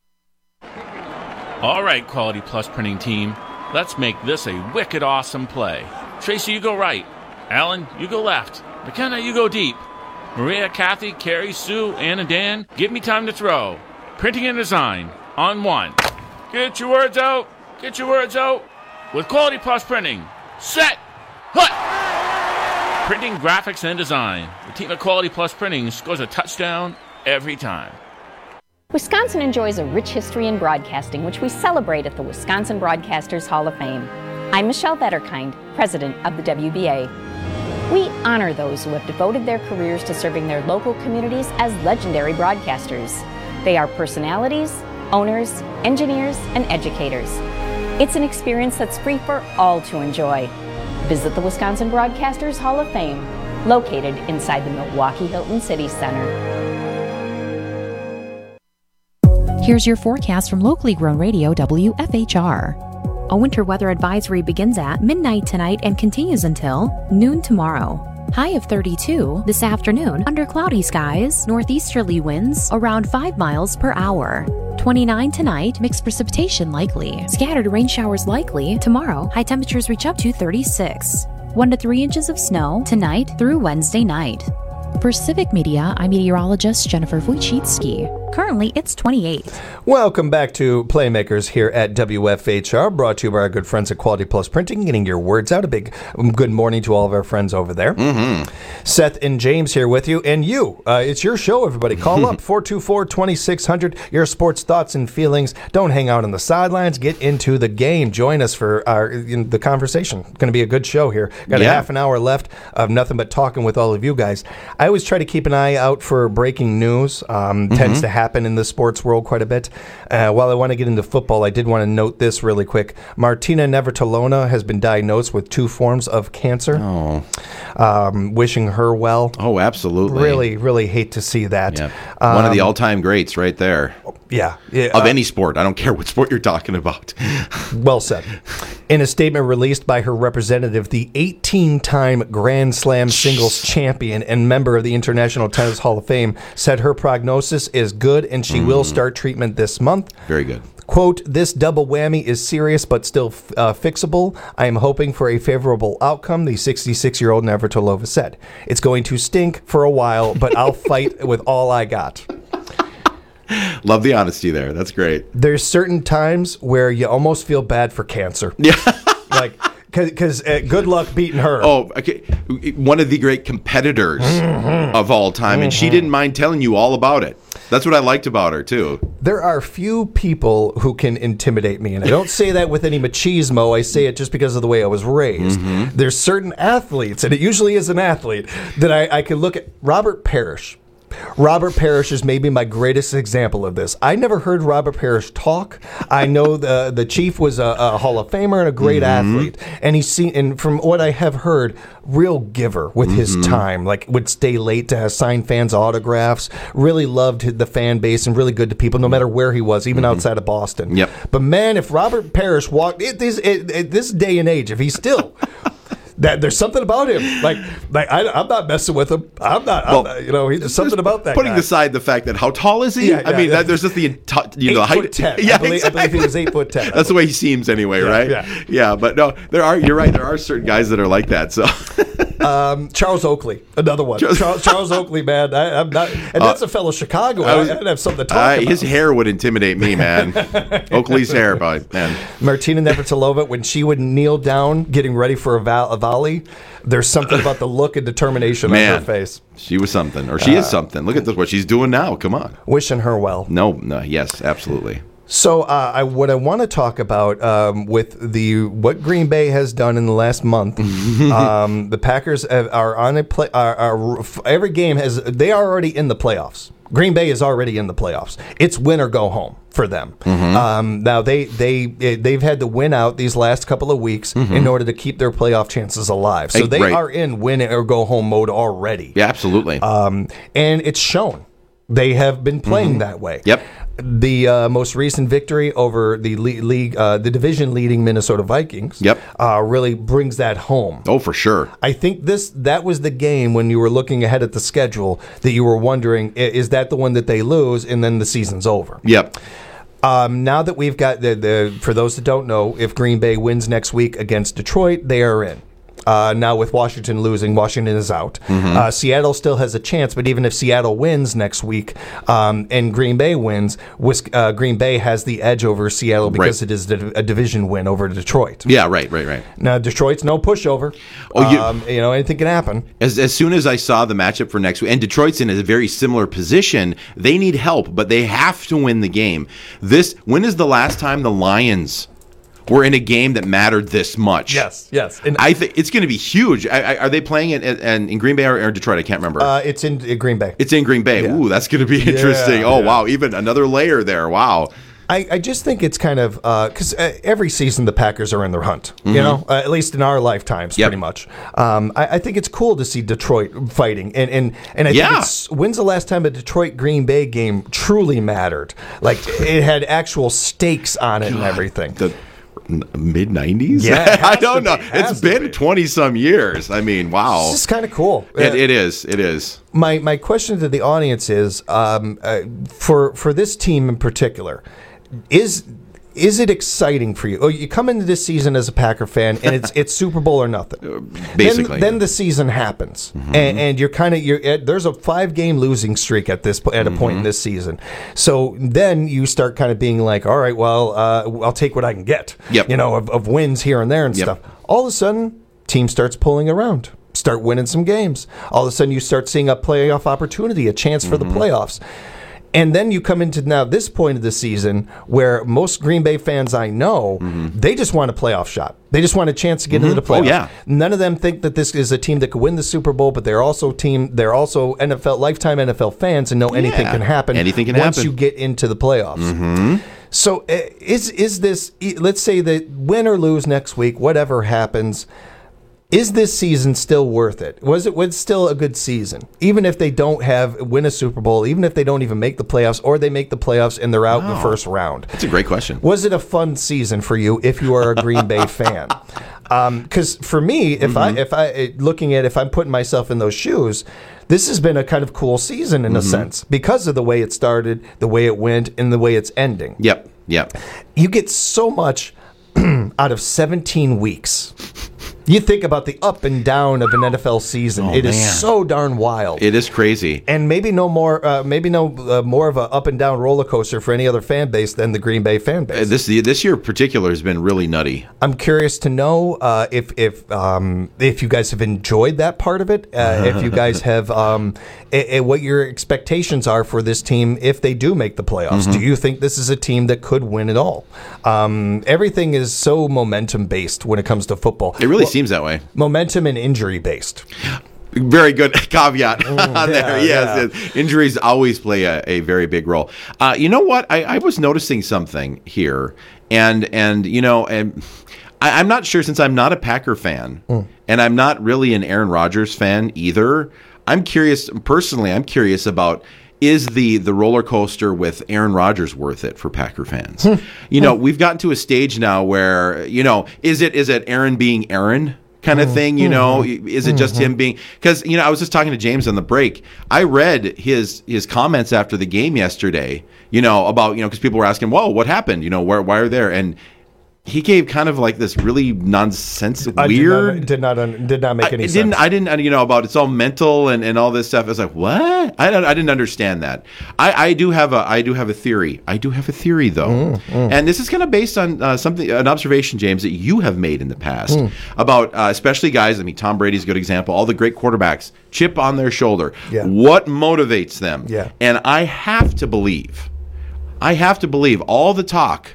All right, Quality Plus Printing team, let's make this a wicked awesome play. Tracy, you go right. Alan, you go left. McKenna, you go deep. Maria, Kathy, Carrie, Sue, Ann, and Dan, give me time to throw. Printing and design, on one. Get your words out. Get your words out. With Quality Plus Printing. Set. Hut. Printing, graphics, and design. The team at Quality Plus Printing scores a touchdown every time. Wisconsin enjoys a rich history in broadcasting, which we celebrate at the Wisconsin Broadcasters Hall of Fame. I'm Michelle Vetterkind, president of the W B A. We honor those who have devoted their careers to serving their local communities as legendary broadcasters. They are personalities, owners, engineers, and educators. It's an experience that's free for all to enjoy. Visit the Wisconsin Broadcasters Hall of Fame, located inside the Milwaukee Hilton City Center. Here's your forecast from locally grown radio W F H R. A winter weather advisory begins at midnight tonight and continues until noon tomorrow. High of thirty-two this afternoon under cloudy skies, northeasterly winds around five miles per hour. twenty-nine tonight, mixed precipitation likely. Scattered rain showers likely. Tomorrow, high temperatures reach up to thirty-six. one to three inches of snow tonight through Wednesday night. For Civic Media, I'm meteorologist Jennifer Wojcicki. Currently, it's twenty-eight. Welcome back to Playmakers here at W F H R, brought to you by our good friends at Quality Plus Printing, getting your words out. A big um, good morning to all of our friends over there. Mm-hmm. Seth and James here with you, and you. Uh, it's your show, everybody. Call up four two four, two six zero zero. Your sports thoughts and feelings. Don't hang out on the sidelines. Get into the game. Join us for our in the conversation. Going to be a good show here. Got Yeah. a half an hour left of nothing but talking with all of you guys. I always try to keep an eye out for breaking news. Um, Mhm. Tends to happen in the sports world quite a bit. Uh, while I want to get into football, I did want to note this really quick. Martina Navratilova has been diagnosed with two forms of cancer. Oh. Um, wishing her well. Oh, absolutely. Really, really hate to see that. Yeah. One of the Um, all-time greats right there. Yeah. yeah Of uh, any sport. I don't care what sport you're talking about. Well said. In a statement released by her representative, the eighteen-time Grand Slam singles champion and member of the International Tennis Hall of Fame said her prognosis is good and she will start treatment this month. Very good. Quote, this double whammy is serious but still uh, fixable. I am hoping for a favorable outcome, the sixty-six-year-old Navratilova said. It's going to stink for a while, but I'll fight with all I got. Love the honesty there. That's great. There's certain times where you almost feel bad for cancer. Yeah. Like, because uh, good luck beating her. Oh, okay. One of the great competitors mm-hmm. of all time, mm-hmm. and she didn't mind telling you all about it. That's what I liked about her, too. There are few people who can intimidate me, and I don't say that with any machismo. I say it just because of the way I was raised. Mm-hmm. There's certain athletes, and it usually is an athlete, that I, I can look at. Robert Parrish. Robert Parrish is maybe my greatest example of this. I never heard Robert Parrish talk. I know the the Chief was a, a Hall of Famer and a great mm-hmm. athlete, and he's seen. And from what I have heard, real giver with mm-hmm. his time. Like would stay late to sign fans' autographs. Really loved the fan base and really good to people, no matter where he was, even mm-hmm. outside of Boston. Yep. But man, if Robert Parrish walked it, this it, it, this day and age, if he still. That there's something about him. Like, like I, I'm not messing with him. I'm not. I'm well, not you know, there's something about that. Putting guy. aside the fact that how tall is he? Yeah, I yeah, mean, yeah. That, there's just the you know eight the height. Foot ten. Yeah, I believe, exactly. I believe he was eight foot ten. That's the way he seems, anyway, yeah, right? Yeah. Yeah, but no, there are. You're right. There are certain guys that are like that. So. Um, Charles Oakley, another one. Charles, Charles Oakley, man, I, I'm not, and that's uh, a fellow Chicago. I, was, I, I have something to talk uh, about. His hair would intimidate me, man. Oakley's hair, but man. Martina Navratilova, when she would kneel down, getting ready for a, val- a volley, there's something about the look and determination man, on her face. She was something, or she uh, is something. Look at this, what she's doing now. Come on, wishing her well. No, no, yes, absolutely. So, uh, I, what I want to talk about um, with the what Green Bay has done in the last month, um, the Packers have, are on a play. Are, are, every game has they are already in the playoffs. Green Bay is already in the playoffs. It's win or go home for them. Mm-hmm. Um, now they they they've had to win out these last couple of weeks mm-hmm. in order to keep their playoff chances alive. So they right. are in win or go home mode already. Yeah, absolutely. Um, and it's shown. They have been playing mm-hmm. that way. Yep. The uh, most recent victory over the le- league, uh, the division-leading Minnesota Vikings, yep. uh, really brings that home. Oh, for sure. I think this that was the game when you were looking ahead at the schedule that you were wondering, is that the one that they lose and then the season's over? Yep. Um, now that we've got the, the, for those that don't know, if Green Bay wins next week against Detroit, they are in. Uh, now with Washington losing, Washington is out. Mm-hmm. Uh, Seattle still has a chance, but even if Seattle wins next week um, and Green Bay wins, uh, Green Bay has the edge over Seattle because right. it is a division win over Detroit. Yeah, right, right, right. Now Detroit's no pushover. Oh, you, um, you know anything can happen. As as soon as I saw the matchup for next week, and Detroit's in a very similar position, they need help, but they have to win the game. This when is the last time the Lions were in a game that mattered this much? Yes, yes. And I think it's going to be huge. I, I, are they playing it in, in, in Green Bay or, or Detroit? I can't remember. Uh, it's in, in Green Bay. It's in Green Bay. Yeah. Ooh, that's going to be interesting. Yeah, oh, yeah. Wow. Even another layer there. Wow. I, I just think it's kind of because uh, every season the Packers are in their hunt, mm-hmm. you know, uh, at least in our lifetimes, yep. pretty much. Um, I, I think it's cool to see Detroit fighting, and and and I yeah. think it's, when's the last time a Detroit Green Bay game truly mattered? Like it had actual stakes on it God, and everything. The mid nineties? Yeah, I don't know. It's been twenty some years. I mean, wow. It's just kind of cool. It, it is. It is. My my question to the audience is, um, uh, for for this team in particular, is is it exciting for you? Oh, you come into this season as a Packer fan, and it's it's Super Bowl or nothing. Basically, then, then the season happens, mm-hmm. and, and you're kind of you're at, there's a five game losing streak at this at a mm-hmm. point in this season. So then you start kind of being like, all right, well, uh, I'll take what I can get. Yep. You know, of, of wins here and there and yep. stuff. All of a sudden, team starts pulling around, start winning some games. All of a sudden, you start seeing a playoff opportunity, a chance for mm-hmm. the playoffs. And then you come into now this point of the season where most Green Bay fans I know, mm-hmm. they just want a playoff shot. They just want a chance to get mm-hmm. into the playoffs. Oh, yeah. None of them think that this is a team that could win the Super Bowl, but they're also team. They're also N F L lifetime N F L fans and know anything yeah. can happen. Anything can once happen you get into the playoffs. Mm-hmm. So uh, is is this? Let's say that win or lose next week, whatever happens. Is this season still worth it? Was it was still a good season? Even if they don't have win a Super Bowl, even if they don't even make the playoffs, or they make the playoffs and they're out wow. in the first round. That's a great question. Was it a fun season for you if you are a Green Bay fan? Because um, for me, if mm-hmm. I if I looking at if I'm putting myself in those shoes, this has been a kind of cool season in mm-hmm. a sense because of the way it started, the way it went, and the way it's ending. Yep. Yep. You get so much out of seventeen weeks. You think about the up and down of an N F L season. Oh, it is man. so darn wild. It is crazy. And maybe no more, uh, maybe no uh, more of a up and down roller coaster for any other fan base than the Green Bay fan base. Uh, this this year in particular has been really nutty. I'm curious to know uh, if if um, if you guys have enjoyed that part of it. Uh, if you guys have um, a, a, what your expectations are for this team if they do make the playoffs. Mm-hmm. Do you think this is a team that could win it all? Um, everything is so momentum based when it comes to football. It really Well, seems that way. Momentum and injury based. Very good caveat on Mm, there. yeah, Yes, yeah. injuries always play a, a very big role. Uh, you know what? I, I was noticing something here, and and you know, and I, I'm not sure since I'm not a Packer fan, Mm. and I'm not really an Aaron Rodgers fan either. I'm curious personally. I'm curious about. Is the, the roller coaster with Aaron Rodgers worth it for Packer fans? You know, we've gotten to a stage now where, you know, is it is it Aaron being Aaron kind of thing? You know, is it just him being? Because, you know, I was just talking to James on the break. I read his his comments after the game yesterday, you know, about, you know, because people were asking, whoa, what happened? You know, where, why are there? And he gave kind of like this really nonsensical, I weird. did not did not, un- did not make I, any it sense. didn't, I didn't, you know, about it's all mental and, and all this stuff. I was like, what? I don't, I didn't understand that. I, I do have a, I do have a theory. I do have a theory though, Mm, mm. and this is kind of based on uh, something, an observation, James, that you have made in the past Mm. about, uh, especially guys. I mean, Tom Brady's a good example. All the great quarterbacks, chip on their shoulder. Yeah. What motivates them? Yeah. And I have to believe, I have to believe all the talk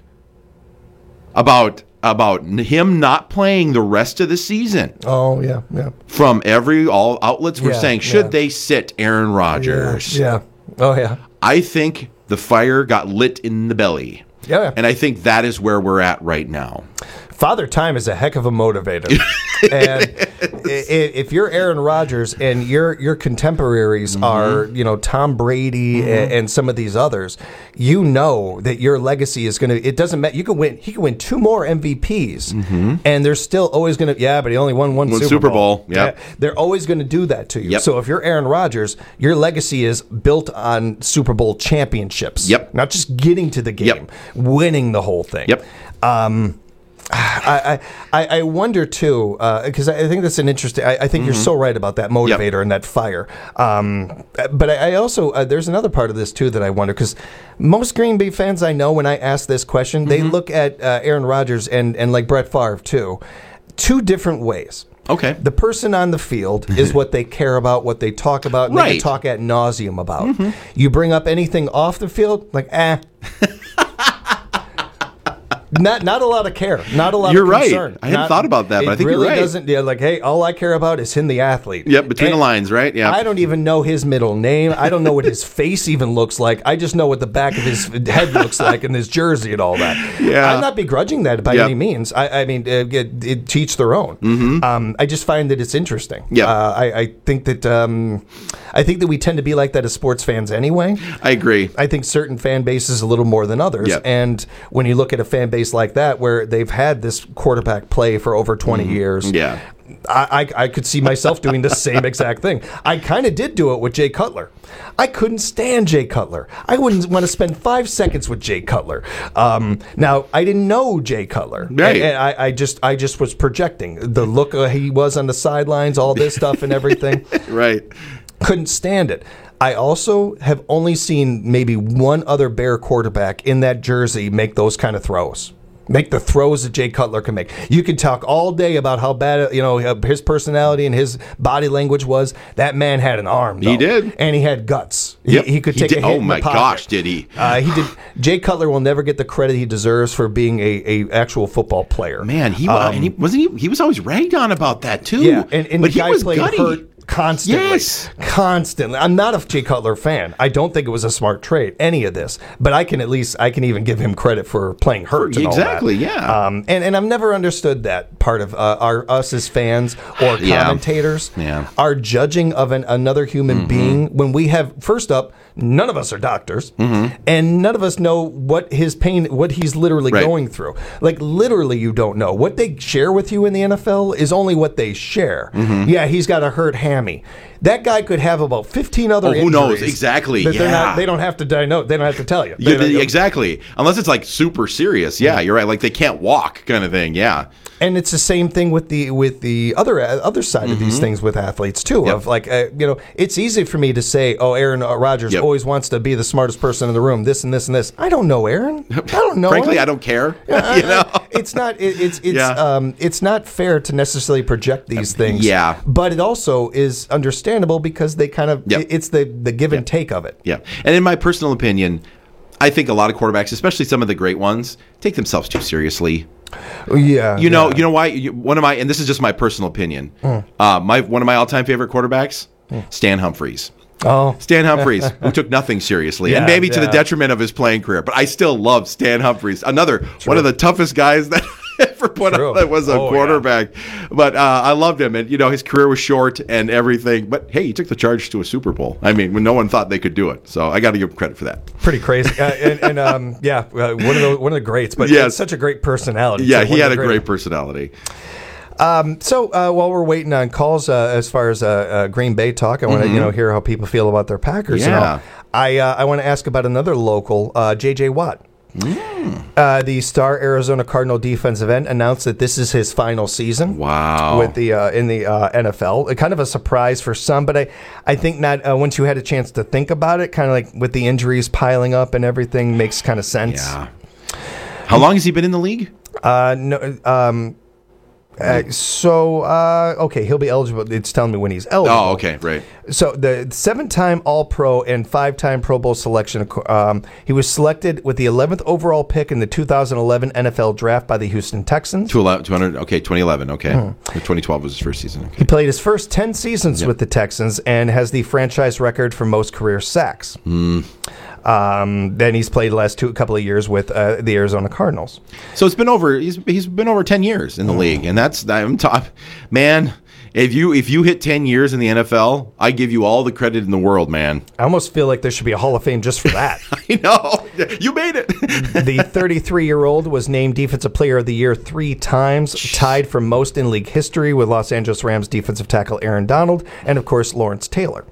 about. about him not playing the rest of the season. Oh, yeah, yeah. From every, all outlets were Yeah, saying, should yeah. they sit Aaron Rodgers? Yeah. Oh, yeah. I think the fire got lit in the belly. Yeah. And I think that is where we're at right now. Father Time is a heck of a motivator. And i- i- if you're Aaron Rodgers and your your contemporaries Mm-hmm. are, you know, Tom Brady a- and, some of these others, you know that your legacy is going to, it doesn't matter. You can win, he can win two more M V Ps and they're still always going to, yeah, but he only won one One Super, Super Bowl. Bowl, yep. Yeah, they're always going to do that to you. Yep. So if you're Aaron Rodgers, your legacy is built on Super Bowl championships. Yep. Not just getting to the game, winning the whole thing. Yep. Um, I, I, I wonder too, because I think that's an interesting. I, I think you're Mhm. so right about that motivator and that fire. Um, but I, I also uh, there's another part of this too that I wonder, because most Green Bay fans I know, when I ask this question, they look at uh, Aaron Rodgers and and like Brett Favre too, two different ways. Okay. The person on the field is what they care about, what they talk about, and they Right. can talk ad nauseum about. You bring up anything off the field, like, eh. Not not a lot of care, not a lot You're of right. concern. I hadn't Not- thought about that, but it I think really you're right. doesn't. Yeah, like, hey, all I care about is him, the athlete. Yep, between And the lines, right? Yeah. I don't even know his middle name. I don't know what his face even looks like. I just know what the back of his head looks like and his jersey and all that. Yeah. I'm not begrudging that by Yep. any means. I, I mean, uh, it, it, to each their own. Mhm. Um, I just find that it's interesting. Yeah. Uh, I, I think that um, I think that we tend to be like that as sports fans anyway. I agree. I think certain fan bases a little more than others. Yep. And when you look at a fan base like that, where they've had this quarterback play for over twenty years, Yeah. I, I, I could see myself doing the same exact thing. I kind of did do it with Jay Cutler. I couldn't stand Jay Cutler. I wouldn't want to spend five seconds with Jay Cutler. Um, now, I didn't know Jay Cutler. Right. And I, I just I just was projecting the look uh, he was on the sidelines, all this stuff and everything. Right. Couldn't stand it. I also have only seen maybe one other Bear quarterback in that jersey make those kind of throws. Make the throws that Jay Cutler can make. You can talk all day about how bad, you know, his personality and his body language was. That man had an arm, though. He did. And he had guts. Yep. He, he could He take did- a hit oh in my the pocket. gosh, did he? Uh, he did. Jay Cutler will never get the credit he deserves for being a, a actual football player. Man, he, wa- Um, and he wasn't he, he was always ragged on about that too. Yeah, and, and but the he guy was played gutty. hurt constantly. Yes. Constantly. I'm not a Jay Cutler fan. I don't think it was a smart trade, any of this. But I can at least, I can even give him credit for playing hurt and all that. Exactly, yeah. Um, and, and I've never understood that part of uh, our us as fans or Yeah. commentators. Yeah. Our judging of an, another human being when we have, first up, none of us are doctors, Mm-hmm. and none of us know what his pain, what he's literally Right. going through. Like, literally, you don't know. What they share with you in the N F L is only what they share. Mhm. Yeah, he's got a hurt hammy. hammy. That guy could have about fifteen other Oh, who injuries. knows? Exactly, That they're yeah. not, they don't have to diagnose. They don't have to tell you. Yeah, They don't- exactly. Unless it's like super serious. Yeah, you're right. Like they can't walk, kind of thing. Yeah. And it's the same thing with the with the other uh, other side of these Mhm. things with athletes too. Yep. Of like, uh, you know, it's easy for me to say, "Oh, Aaron Rodgers Yep. always wants to be the smartest person in the room." This and this and this. I don't know, Aaron. I don't know. Frankly, him. I don't care. Uh, you know, it's not. It, it's it's Yeah. um it's not fair to necessarily project these things. yeah. But it also is understandable because they kind of Yep. it- it's the the give and take of it. Yeah. And in my personal opinion, I think a lot of quarterbacks, especially some of the great ones, take themselves too seriously. Yeah. You know, yeah. you know why? You- One of my, and this is just my personal opinion. Mm. Uh, my one of my all-time favorite quarterbacks, Stan Humphries. Oh, Stan Humphries, who took nothing seriously, and Yeah, maybe to the yeah. detriment of his playing career. But I still love Stan Humphries, another one of the toughest guys that ever put True. up that was a Oh, quarterback. But uh, I loved him, and you know his career was short and everything. But hey, he took the Chargers to a Super Bowl. I mean, when no one thought they could do it, so I got to give him credit for that. Pretty crazy, uh, and, and um, yeah, uh, one of the one of the greats. But Yes. it's such a great personality. Yeah, too. he One of had the a great- great personality. Um, so uh, while we're waiting on calls, uh, as far as uh, uh, Green Bay talk, I want to Mhm. you know hear how people feel about their Packers. and Yeah. all. I uh, I want to ask about another local, uh, J J Watt. Mm. Uh, the star Arizona Cardinal defensive end announced that this is his final season. Wow. With the uh, in the uh, N F L, Uh, kind of a surprise for some, but I I think not uh, once you had a chance to think about it, kind of like with the injuries piling up and everything, makes kind of sense. Yeah. How long has he been in the league? Uh, no, um, uh, so uh, okay, he'll be eligible. It's telling me when he's eligible. Oh, okay, right. So the seven-time All-Pro and five-time Pro Bowl selection. Um, he was selected with the eleventh overall pick in the two thousand eleven N F L Draft by the Houston Texans. two hundred, okay, twenty eleven, okay. Mhm. twenty twelve was his first season. Okay. He played his first ten seasons with the Texans and has the franchise record for most career sacks. Mm. Um, then he's played the last two couple of years with uh, the Arizona Cardinals. So it's been over. He's he's been over ten years in the league, and that's I'm top man. If you if you hit ten years in the N F L, I give you all the credit in the world, man. I almost feel like there should be a Hall of Fame just for that. I know. You made it. The thirty-three-year-old was named Defensive Player of the Year three times, tied for most in league history with Los Angeles Rams defensive tackle Aaron Donald and, of course, Lawrence Taylor.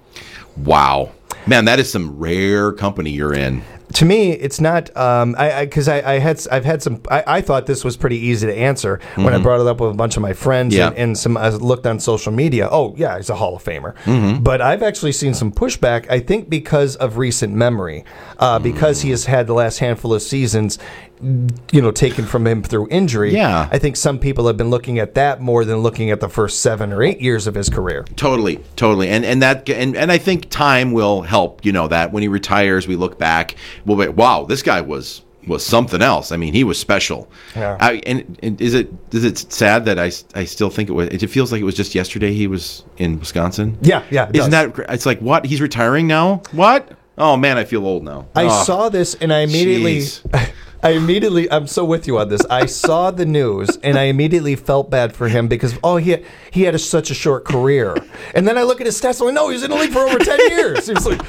Wow, man, that is some rare company you're in. To me, it's not um, I because I, I, I had I've had some. I, I thought this was pretty easy to answer when I Mhm. brought it up with a bunch of my friends Yeah. and, and some. I looked on social media. Oh yeah, he's a Hall of Famer. Mhm. But I've actually seen some pushback. I think because of recent memory, uh, because he has had the last handful of seasons, you know, taken from him through injury. Yeah. I think some people have been looking at that more than looking at the first seven or eight years of his career. Totally, totally, and and that and, and I think time will help. You know that when he retires, we look back. We'll be, wow, this guy was was something else. I mean, he was special. Yeah. I, and, and is it is it sad that I, I still think it was? It feels like it was just yesterday he was in Wisconsin. Yeah, yeah. it Isn't does. that? gr- It's like what? He's retiring now? What? Oh man, I feel old now. I Oh. saw this and I immediately, Jeez. I immediately, I'm so with you on this. I saw the news and I immediately felt bad for him because oh he had, he had a, such a short career, and then I look at his stats. I'm like, no, he's in the league for over ten years. He was like.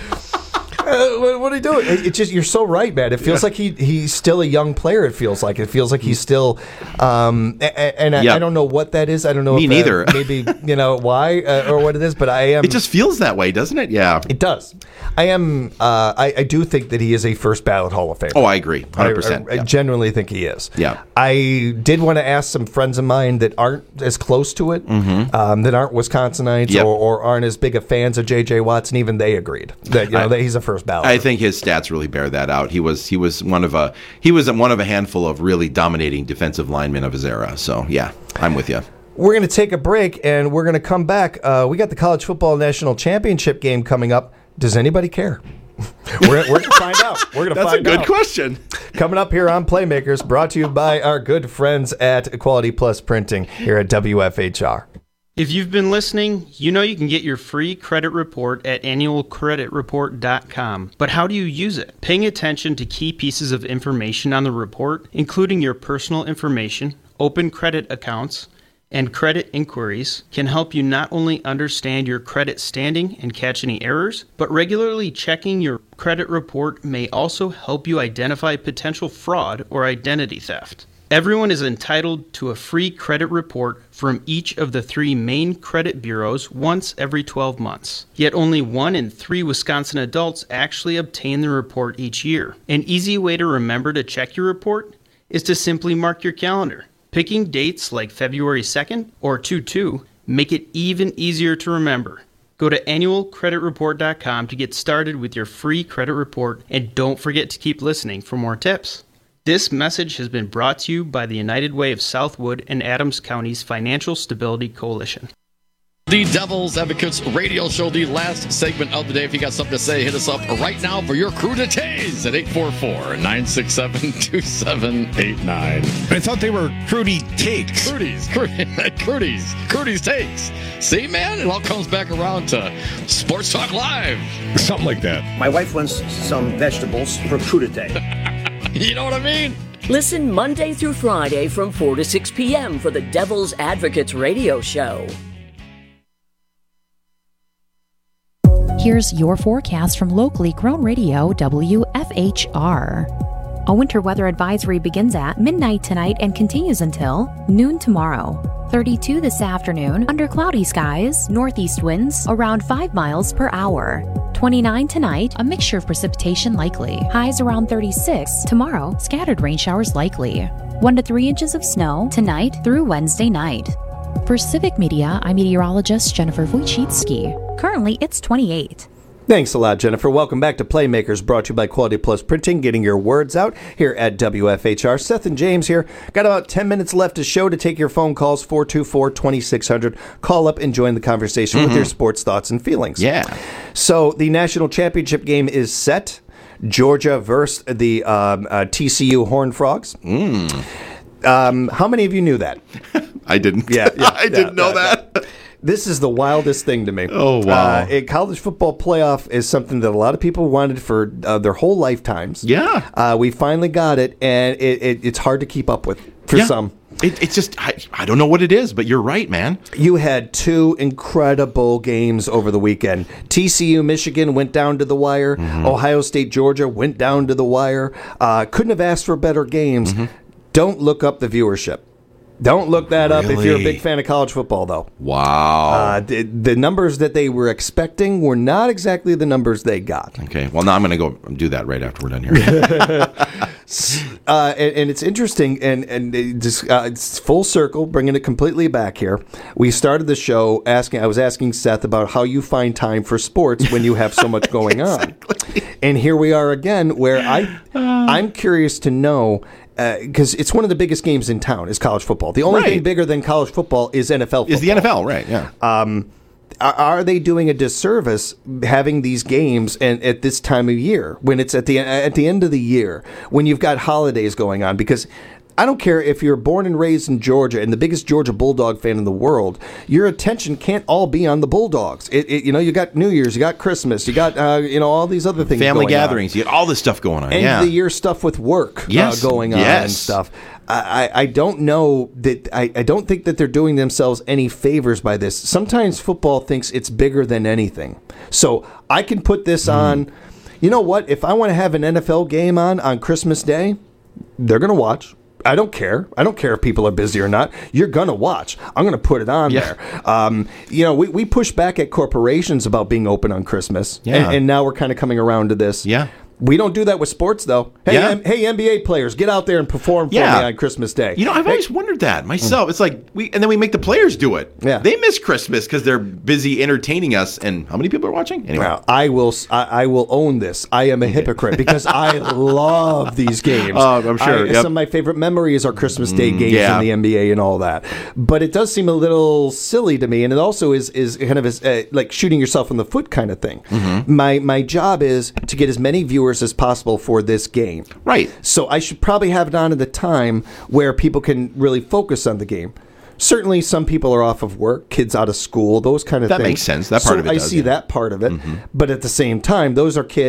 Uh, what, what are you doing? It, it just you're so right, man. It feels Yeah. like he he's still a young player. It feels like it feels like he's still, um, a- a- and I, Yeah. I don't know what that is. I don't know. Me if, neither. Uh, maybe you know why uh, or what it is, but I am. It just feels that way, doesn't it? Yeah. It does. I am. Uh, I, I do think that he is a first ballot Hall of Famer. Oh, I agree, one hundred I, percent. I, I genuinely think he is. Yeah. I did want to ask some friends of mine that aren't as close to it, Mhm. um, that aren't Wisconsinites Yep. or, or aren't as big of fans of J J Watts, and even they agreed that you know I- that he's a first ballot. I think his stats really bear that out. He was he was one of a he was one of a handful of really dominating defensive linemen of his era. So yeah, I'm with you. We're going to take a break and we're going to come back. Uh, we got the College Football National Championship game coming up. Does anybody care? we're we're going to find out. We're going to That's find a good out. question. Coming up here on Playmakers, brought to you by our good friends at Quality Plus Printing here at W F H R. If you've been listening, you know you can get your free credit report at annual credit report dot com. But how do you use it? Paying attention to key pieces of information on the report, including your personal information, open credit accounts, and credit inquiries, can help you not only understand your credit standing and catch any errors, but regularly checking your credit report may also help you identify potential fraud or identity theft. Everyone is entitled to a free credit report from each of the three main credit bureaus once every twelve months. Yet only one in three Wisconsin adults actually obtain the report each year. An easy way to remember to check your report is to simply mark your calendar. Picking dates like February second or two two make it even easier to remember. Go to annual credit report dot com to get started with your free credit report, and don't forget to keep listening for more tips. This message has been brought to you by the United Way of Southwood and Adams County's Financial Stability Coalition. The Devil's Advocates radio show, the last segment of the day. If you got something to say, hit us up right now for your crudités at eight four four, nine six seven, two seven eight nine. I thought they were Crudy Takes. Crudies, Crudies, Crudies Takes. See, man, it all comes back around to Sports Talk Live. Something like that. My wife wants some vegetables for crudité. You know what I mean? Listen Monday through Friday from four to six p.m. for the Devil's Advocates radio show. Here's your forecast from locally grown radio W F H R. A winter weather advisory begins at midnight tonight and continues until noon tomorrow. thirty-two this afternoon, under cloudy skies, northeast winds around five miles per hour. twenty-nine tonight, a mixture of precipitation likely. Highs around thirty-six. Tomorrow, scattered rain showers likely. one to three inches of snow tonight through Wednesday night. For Civic Media, I'm meteorologist Jennifer Wojcicki. Currently, it's twenty-eight. Thanks a lot, Jennifer. Welcome back to Playmakers, brought to you by Quality Plus Printing, getting your words out here at W F H R. Seth and James here. Got about ten minutes left to show to take your phone calls, four two four, two six zero zero. Call up and join the conversation mm-hmm. with your sports thoughts and feelings. Yeah. So the national championship game is set. Georgia versus the um, uh, T C U Horned Frogs. Mm. Um, how many of you knew that? I didn't. Yeah, yeah I didn't yeah, know yeah, that. Yeah. This is the wildest thing to me. Oh, wow. Uh, a college football playoff is something that a lot of people wanted for uh, their whole lifetimes. Yeah. Uh, we finally got it, and it, it, it's hard to keep up with for yeah. some. It, it's just, I, I don't know what it is, but you're right, man. You had two incredible games over the weekend. T C U, Michigan went down to the wire. Mm-hmm. Ohio State, Georgia went down to the wire. Uh, couldn't have asked for better games. Mm-hmm. Don't look up the viewership. Don't look that really? up if you're a big fan of college football, though. Wow. Uh, the, the numbers that they were expecting were not exactly the numbers they got. Okay. Well, now I'm going to go do that right after we're done here. uh, and, and it's interesting, and, and it just, uh, it's full circle, bringing it completely back here. We started the show asking, I was asking Seth about how you find time for sports when you have so much going exactly. on. And here we are again, where I, uh, I'm curious to know, because uh, it's one of the biggest games in town is college football. The only right. thing bigger than college football is N F L football. Is the N F L, right, yeah. Um, are, are they doing a disservice having these games and at this time of year, when it's at the at the end of the year, when you've got holidays going on? Because I don't care if you're born and raised in Georgia and the biggest Georgia Bulldog fan in the world, your attention can't all be on the Bulldogs. It, it, you know, you got New Year's, you got Christmas, you got, uh, you know, all these other things Family going gatherings, on. you got all this stuff going on. End yeah. of the year stuff with work yes. uh, going on yes. and stuff. I, I don't know that, I, I don't think that they're doing themselves any favors by this. Sometimes football thinks it's bigger than anything. So I can put this mm. on, you know what, if I want to have an N F L game on on Christmas Day, they're going to watch. I don't care. I don't care if people are busy or not. You're going to watch. I'm going to put it on yeah. there. Um, you know, we, we push back at corporations about being open on Christmas. Yeah. And, and now we're kind of coming around to this. Yeah. We don't do that with sports, though. Hey, yeah. M- hey, N B A players, get out there and perform for yeah. me on Christmas Day. You know, I've hey. always wondered that myself. Mm. It's like we, and then we make the players do it. Yeah. They miss Christmas because they're busy entertaining us. And how many people are watching? Anyway, well, I will. I, I will own this. I am a hypocrite because I love these games. Oh, I'm sure. I, yep. Some of my favorite memories are Christmas Day games yeah. in the N B A and all that. But it does seem a little silly to me, and it also is is kind of a, uh, like shooting yourself in the foot kind of thing. Mm-hmm. My my job is to get as many viewers as possible for this game. Right. So I should probably have it on at the time where people can really focus on the game. Certainly some people are off of work, kids out of school, those kind of that things. That makes sense. That part so of it I does, see yeah. that part of it. Mm-hmm. But at the same time, those are kids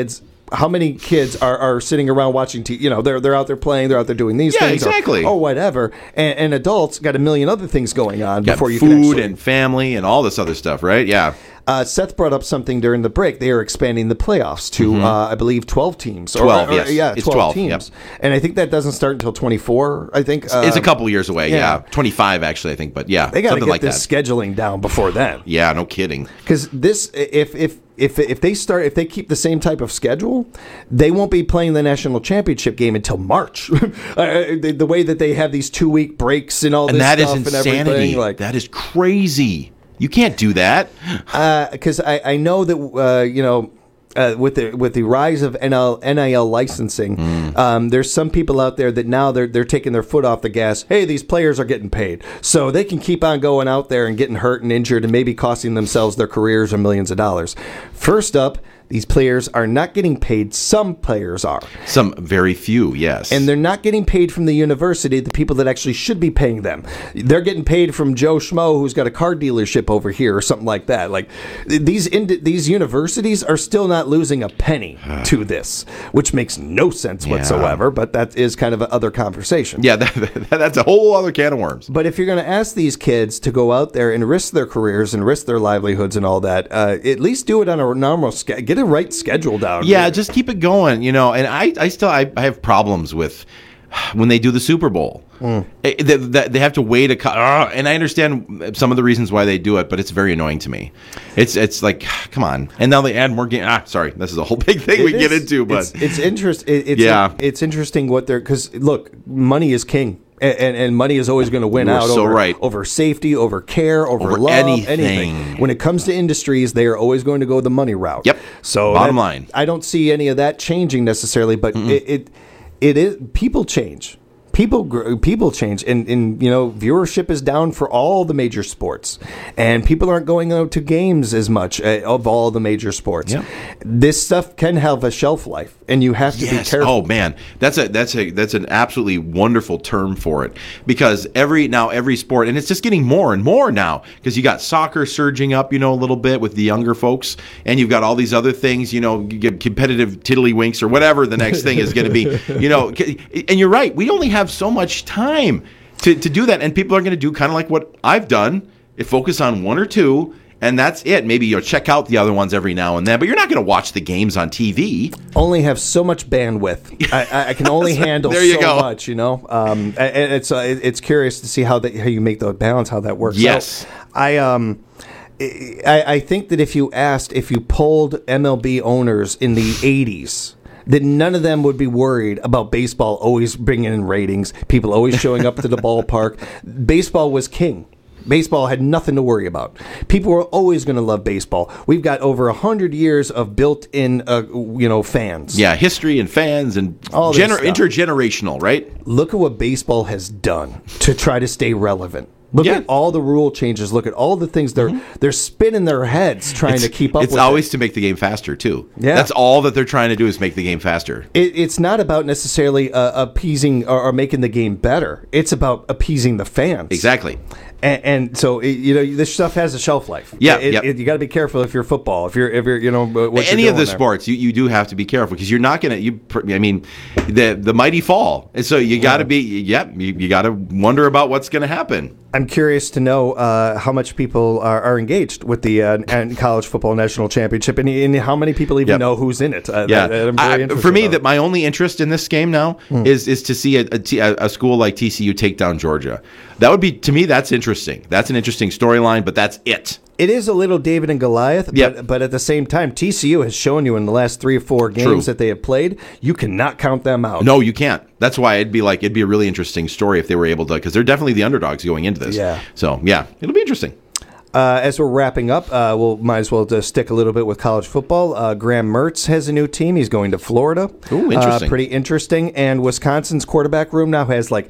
how many kids are, are sitting around watching T V? You know, they're they're out there playing, they're out there doing these Yeah, things, exactly. or, or whatever. And, and adults got a million other things going on Got before you food can actually, and family and all this other stuff, right? Yeah. Uh, Seth brought up something during the break. They are expanding the playoffs to, Mhm. uh, I believe, twelve teams. twelve, or, or, yes. Yeah, It's twelve, twelve, teams. yep. And I think that doesn't start until twenty-four, I think. It's, it's a Um, couple years away, yeah. twenty-five, actually, I think, but yeah, They got to something get like this that. scheduling down before then. Yeah, no kidding. Because this, if if if if they start, if they keep the same type of schedule, they won't be playing the national championship game until March. uh, the, the way that they have these two week breaks and all And this that is stuff and insanity. everything, like That is crazy. You can't do that. Because I I know that uh, you know. Uh, with the with the rise of N I L licensing, Mm. um, there's some people out there that now they're they're taking their foot off the gas. Hey, these players are getting paid, so they can keep on going out there and getting hurt and injured and maybe costing themselves their careers or millions of dollars. First up, these players are not getting paid. Some players are. Some very few, yes. And they're not getting paid from the university, the people that actually should be paying them. They're getting paid from Joe Schmo, who's got a car dealership over here or something like that. Like th- these ind- these universities are still not losing a penny to this, which makes no sense whatsoever. But that is kind of a other conversation. Yeah, that, that, that's a whole other can of worms. But if you're going to ask these kids to go out there and risk their careers and risk their livelihoods and all that, uh, at least do it on a normal schedule. Get a right schedule down. Yeah, just keep it going, you know. And I, I still, I, I have problems with when they do the Super Bowl. Mm. Eh, They, they, they have to wait a, co- uh, and I understand some of the reasons why they do it, but it's very annoying to me. It's, it's like, come on. And now they add more game. Ah, sorry, this is a whole big thing It we is- get into, but it's, it's interest. It, it's Yeah. it's interesting what they're because look, money is king. And, and, and money is always going to win You are out so over, right. over safety, over care, over, Over love, anything. When it comes to industries, they are always going to go the money route. Yep. So Bottom that- line. I don't see any of that changing necessarily, but it, it it is people change. People gr- people change, and, and you know viewership is down for all the major sports, and people aren't going out to games as much uh, of all the major sports. Yep. This stuff can have a shelf life, and you have to be Yes. careful. Oh man, that's a that's a that's an absolutely wonderful term for it, because every now every sport, and it's just getting more and more now, because you got soccer surging up, you know, a little bit with the younger folks, and you've got all these other things, you know, you get competitive tiddlywinks or whatever the next thing is going to be, you know. And you're right, we only have so much time to to do that, and people are going to do kind of like what I've done, focus on one or two. And that's it. Maybe you'll check out the other ones every now and then, but you're not going to watch the games on T V. Only have so much bandwidth. I, I- I can only handle There you so go. much, you know. Um, and it's uh, it- it's curious to see how that how you make the balance, how that works. Yes. out. I um. I, I think that if you asked, if you polled M L B owners in the eighties, that none of them would be worried about baseball always bringing in ratings, people always showing up to the ballpark. Baseball was king. Baseball had nothing to worry about. People were always going to love baseball. We've got over a hundred years of built-in, uh, you know, fans. Yeah, history and fans and All this gener- stuff. intergenerational, right? Look at what baseball has done to try to stay relevant. Look Yeah. at all the rule changes. Look at all the things they're they're spinning their heads trying It's, to keep up it's with. always it. to make the game faster, too. Yeah. That's all that they're trying to do is make the game faster. It, it's not about necessarily uh, appeasing or, or making the game better. It's about appeasing the fans. Exactly. And, and so it, you know this stuff has a shelf life. Yeah, It- yep. it- you got to be careful if you're football. If you're if you're you know what Any you're of the doing there. sports, you, you do have to be careful, because you're not going to, you. pr- I mean, the the mighty fall. And so you got to be, yep, you, you got to wonder about what's going to happen. I'm curious to know uh, how much people are, are engaged with the uh, and college football national championship, and, and how many people even Yep. know who's in it. Uh, Yeah, that- that I'm very I- interested for me, about. that my only interest in this game now Hmm. is is to see a, a, t- a a school like T C U take down Georgia. That would be, to me, that's interesting. That's an interesting storyline, but that's it. It is a little David and Goliath, but, Yep. but at the same time, T C U has shown you in the last three or four games True. that they have played, you cannot count them out. No, you can't. That's why it'd be like it'd be a really interesting story if they were able to, because they're definitely the underdogs going into this. Yeah. So yeah, it'll be interesting. Uh, as we're wrapping up, uh, we'll might as well just stick a little bit with college football. Uh, Graham Mertz has a new team. He's going to Florida. Ooh, interesting. Uh, pretty interesting. And Wisconsin's quarterback room now has like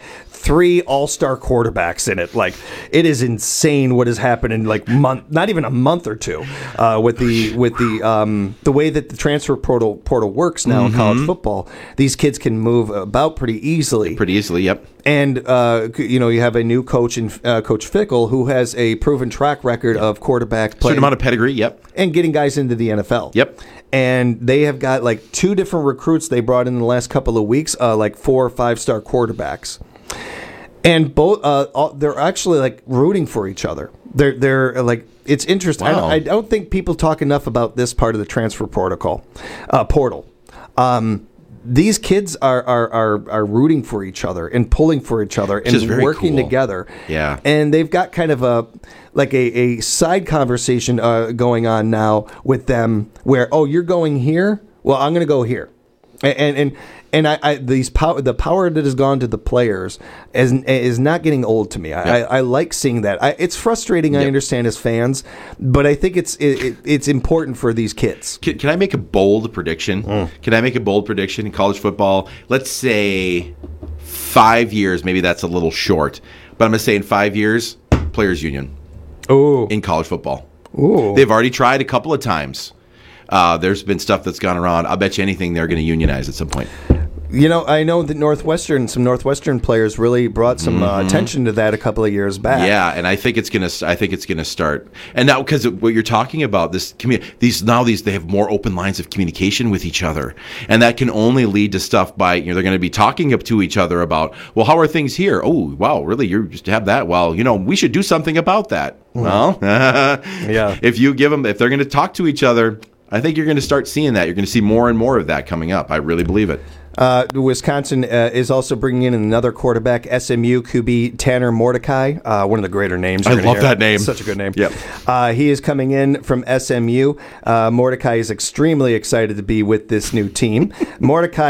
three all-star quarterbacks in it. Like, it is insane what has happened in like month, not even a month or two, uh, with the with the um, the way that the transfer portal portal works now Mm-hmm. in college football. These kids can move about pretty easily. Pretty easily, yep. And uh, you know, you have a new coach in uh, Coach Fickle, who has a proven track record of quarterback play, Certain amount of pedigree, yep. and getting guys into the N F L. Yep. And they have got like two different recruits they brought in the last couple of weeks, uh, like four or five star quarterbacks. And both, uh, all, they're actually like rooting for each other. They're they're like, it's interesting. Wow. I, I don't think people talk enough about this part of the transfer protocol, uh, portal. Um, these kids are, are are are rooting for each other and pulling for each other Which is and very working cool. together. Yeah. And they've got kind of a like a, a side conversation uh, going on now with them where, oh, you're going here? Well, I'm going to go here. And and and, and I, I these power the power that has gone to the players is is not getting old to me. I, Yep. I, I like seeing that. I, it's frustrating. I Yep. understand as fans, but I think it's it, it, it's important for these kids. Can, can I make a bold prediction? Mm. Can I make a bold prediction in college football? Let's say five years. Maybe that's a little short, but I'm going to say in five years, players union. Oh, in college football. Ooh. They've already tried a couple of times. Uh, there's been stuff that's gone around. I'll bet you anything they're going to unionize at some point. You know, I know that Northwestern, some Northwestern players really brought some uh, Mhm. attention to that a couple of years back. Yeah, and I think it's gonna. I think it's gonna start. And now, because what you're talking about, this commu- these now these they have more open lines of communication with each other, and that can only lead to stuff by you know they're going to be talking up to each other about, well, how are things here? Oh, wow, really? You just have that? Well, you know, we should do something about that. Well, yeah. If you give them, if they're going to talk to each other, I think you're going to start seeing that. You're going to see more and more of that coming up. I really believe it. Uh, Wisconsin uh, is also bringing in another quarterback, S M U Q B Tanner Mordecai, uh, one of the greater names. I you're gonna love hear. that name. Such a good name. Yep. Uh, he is coming in from S M U. Uh, Mordecai is extremely excited to be with this new team. Mordecai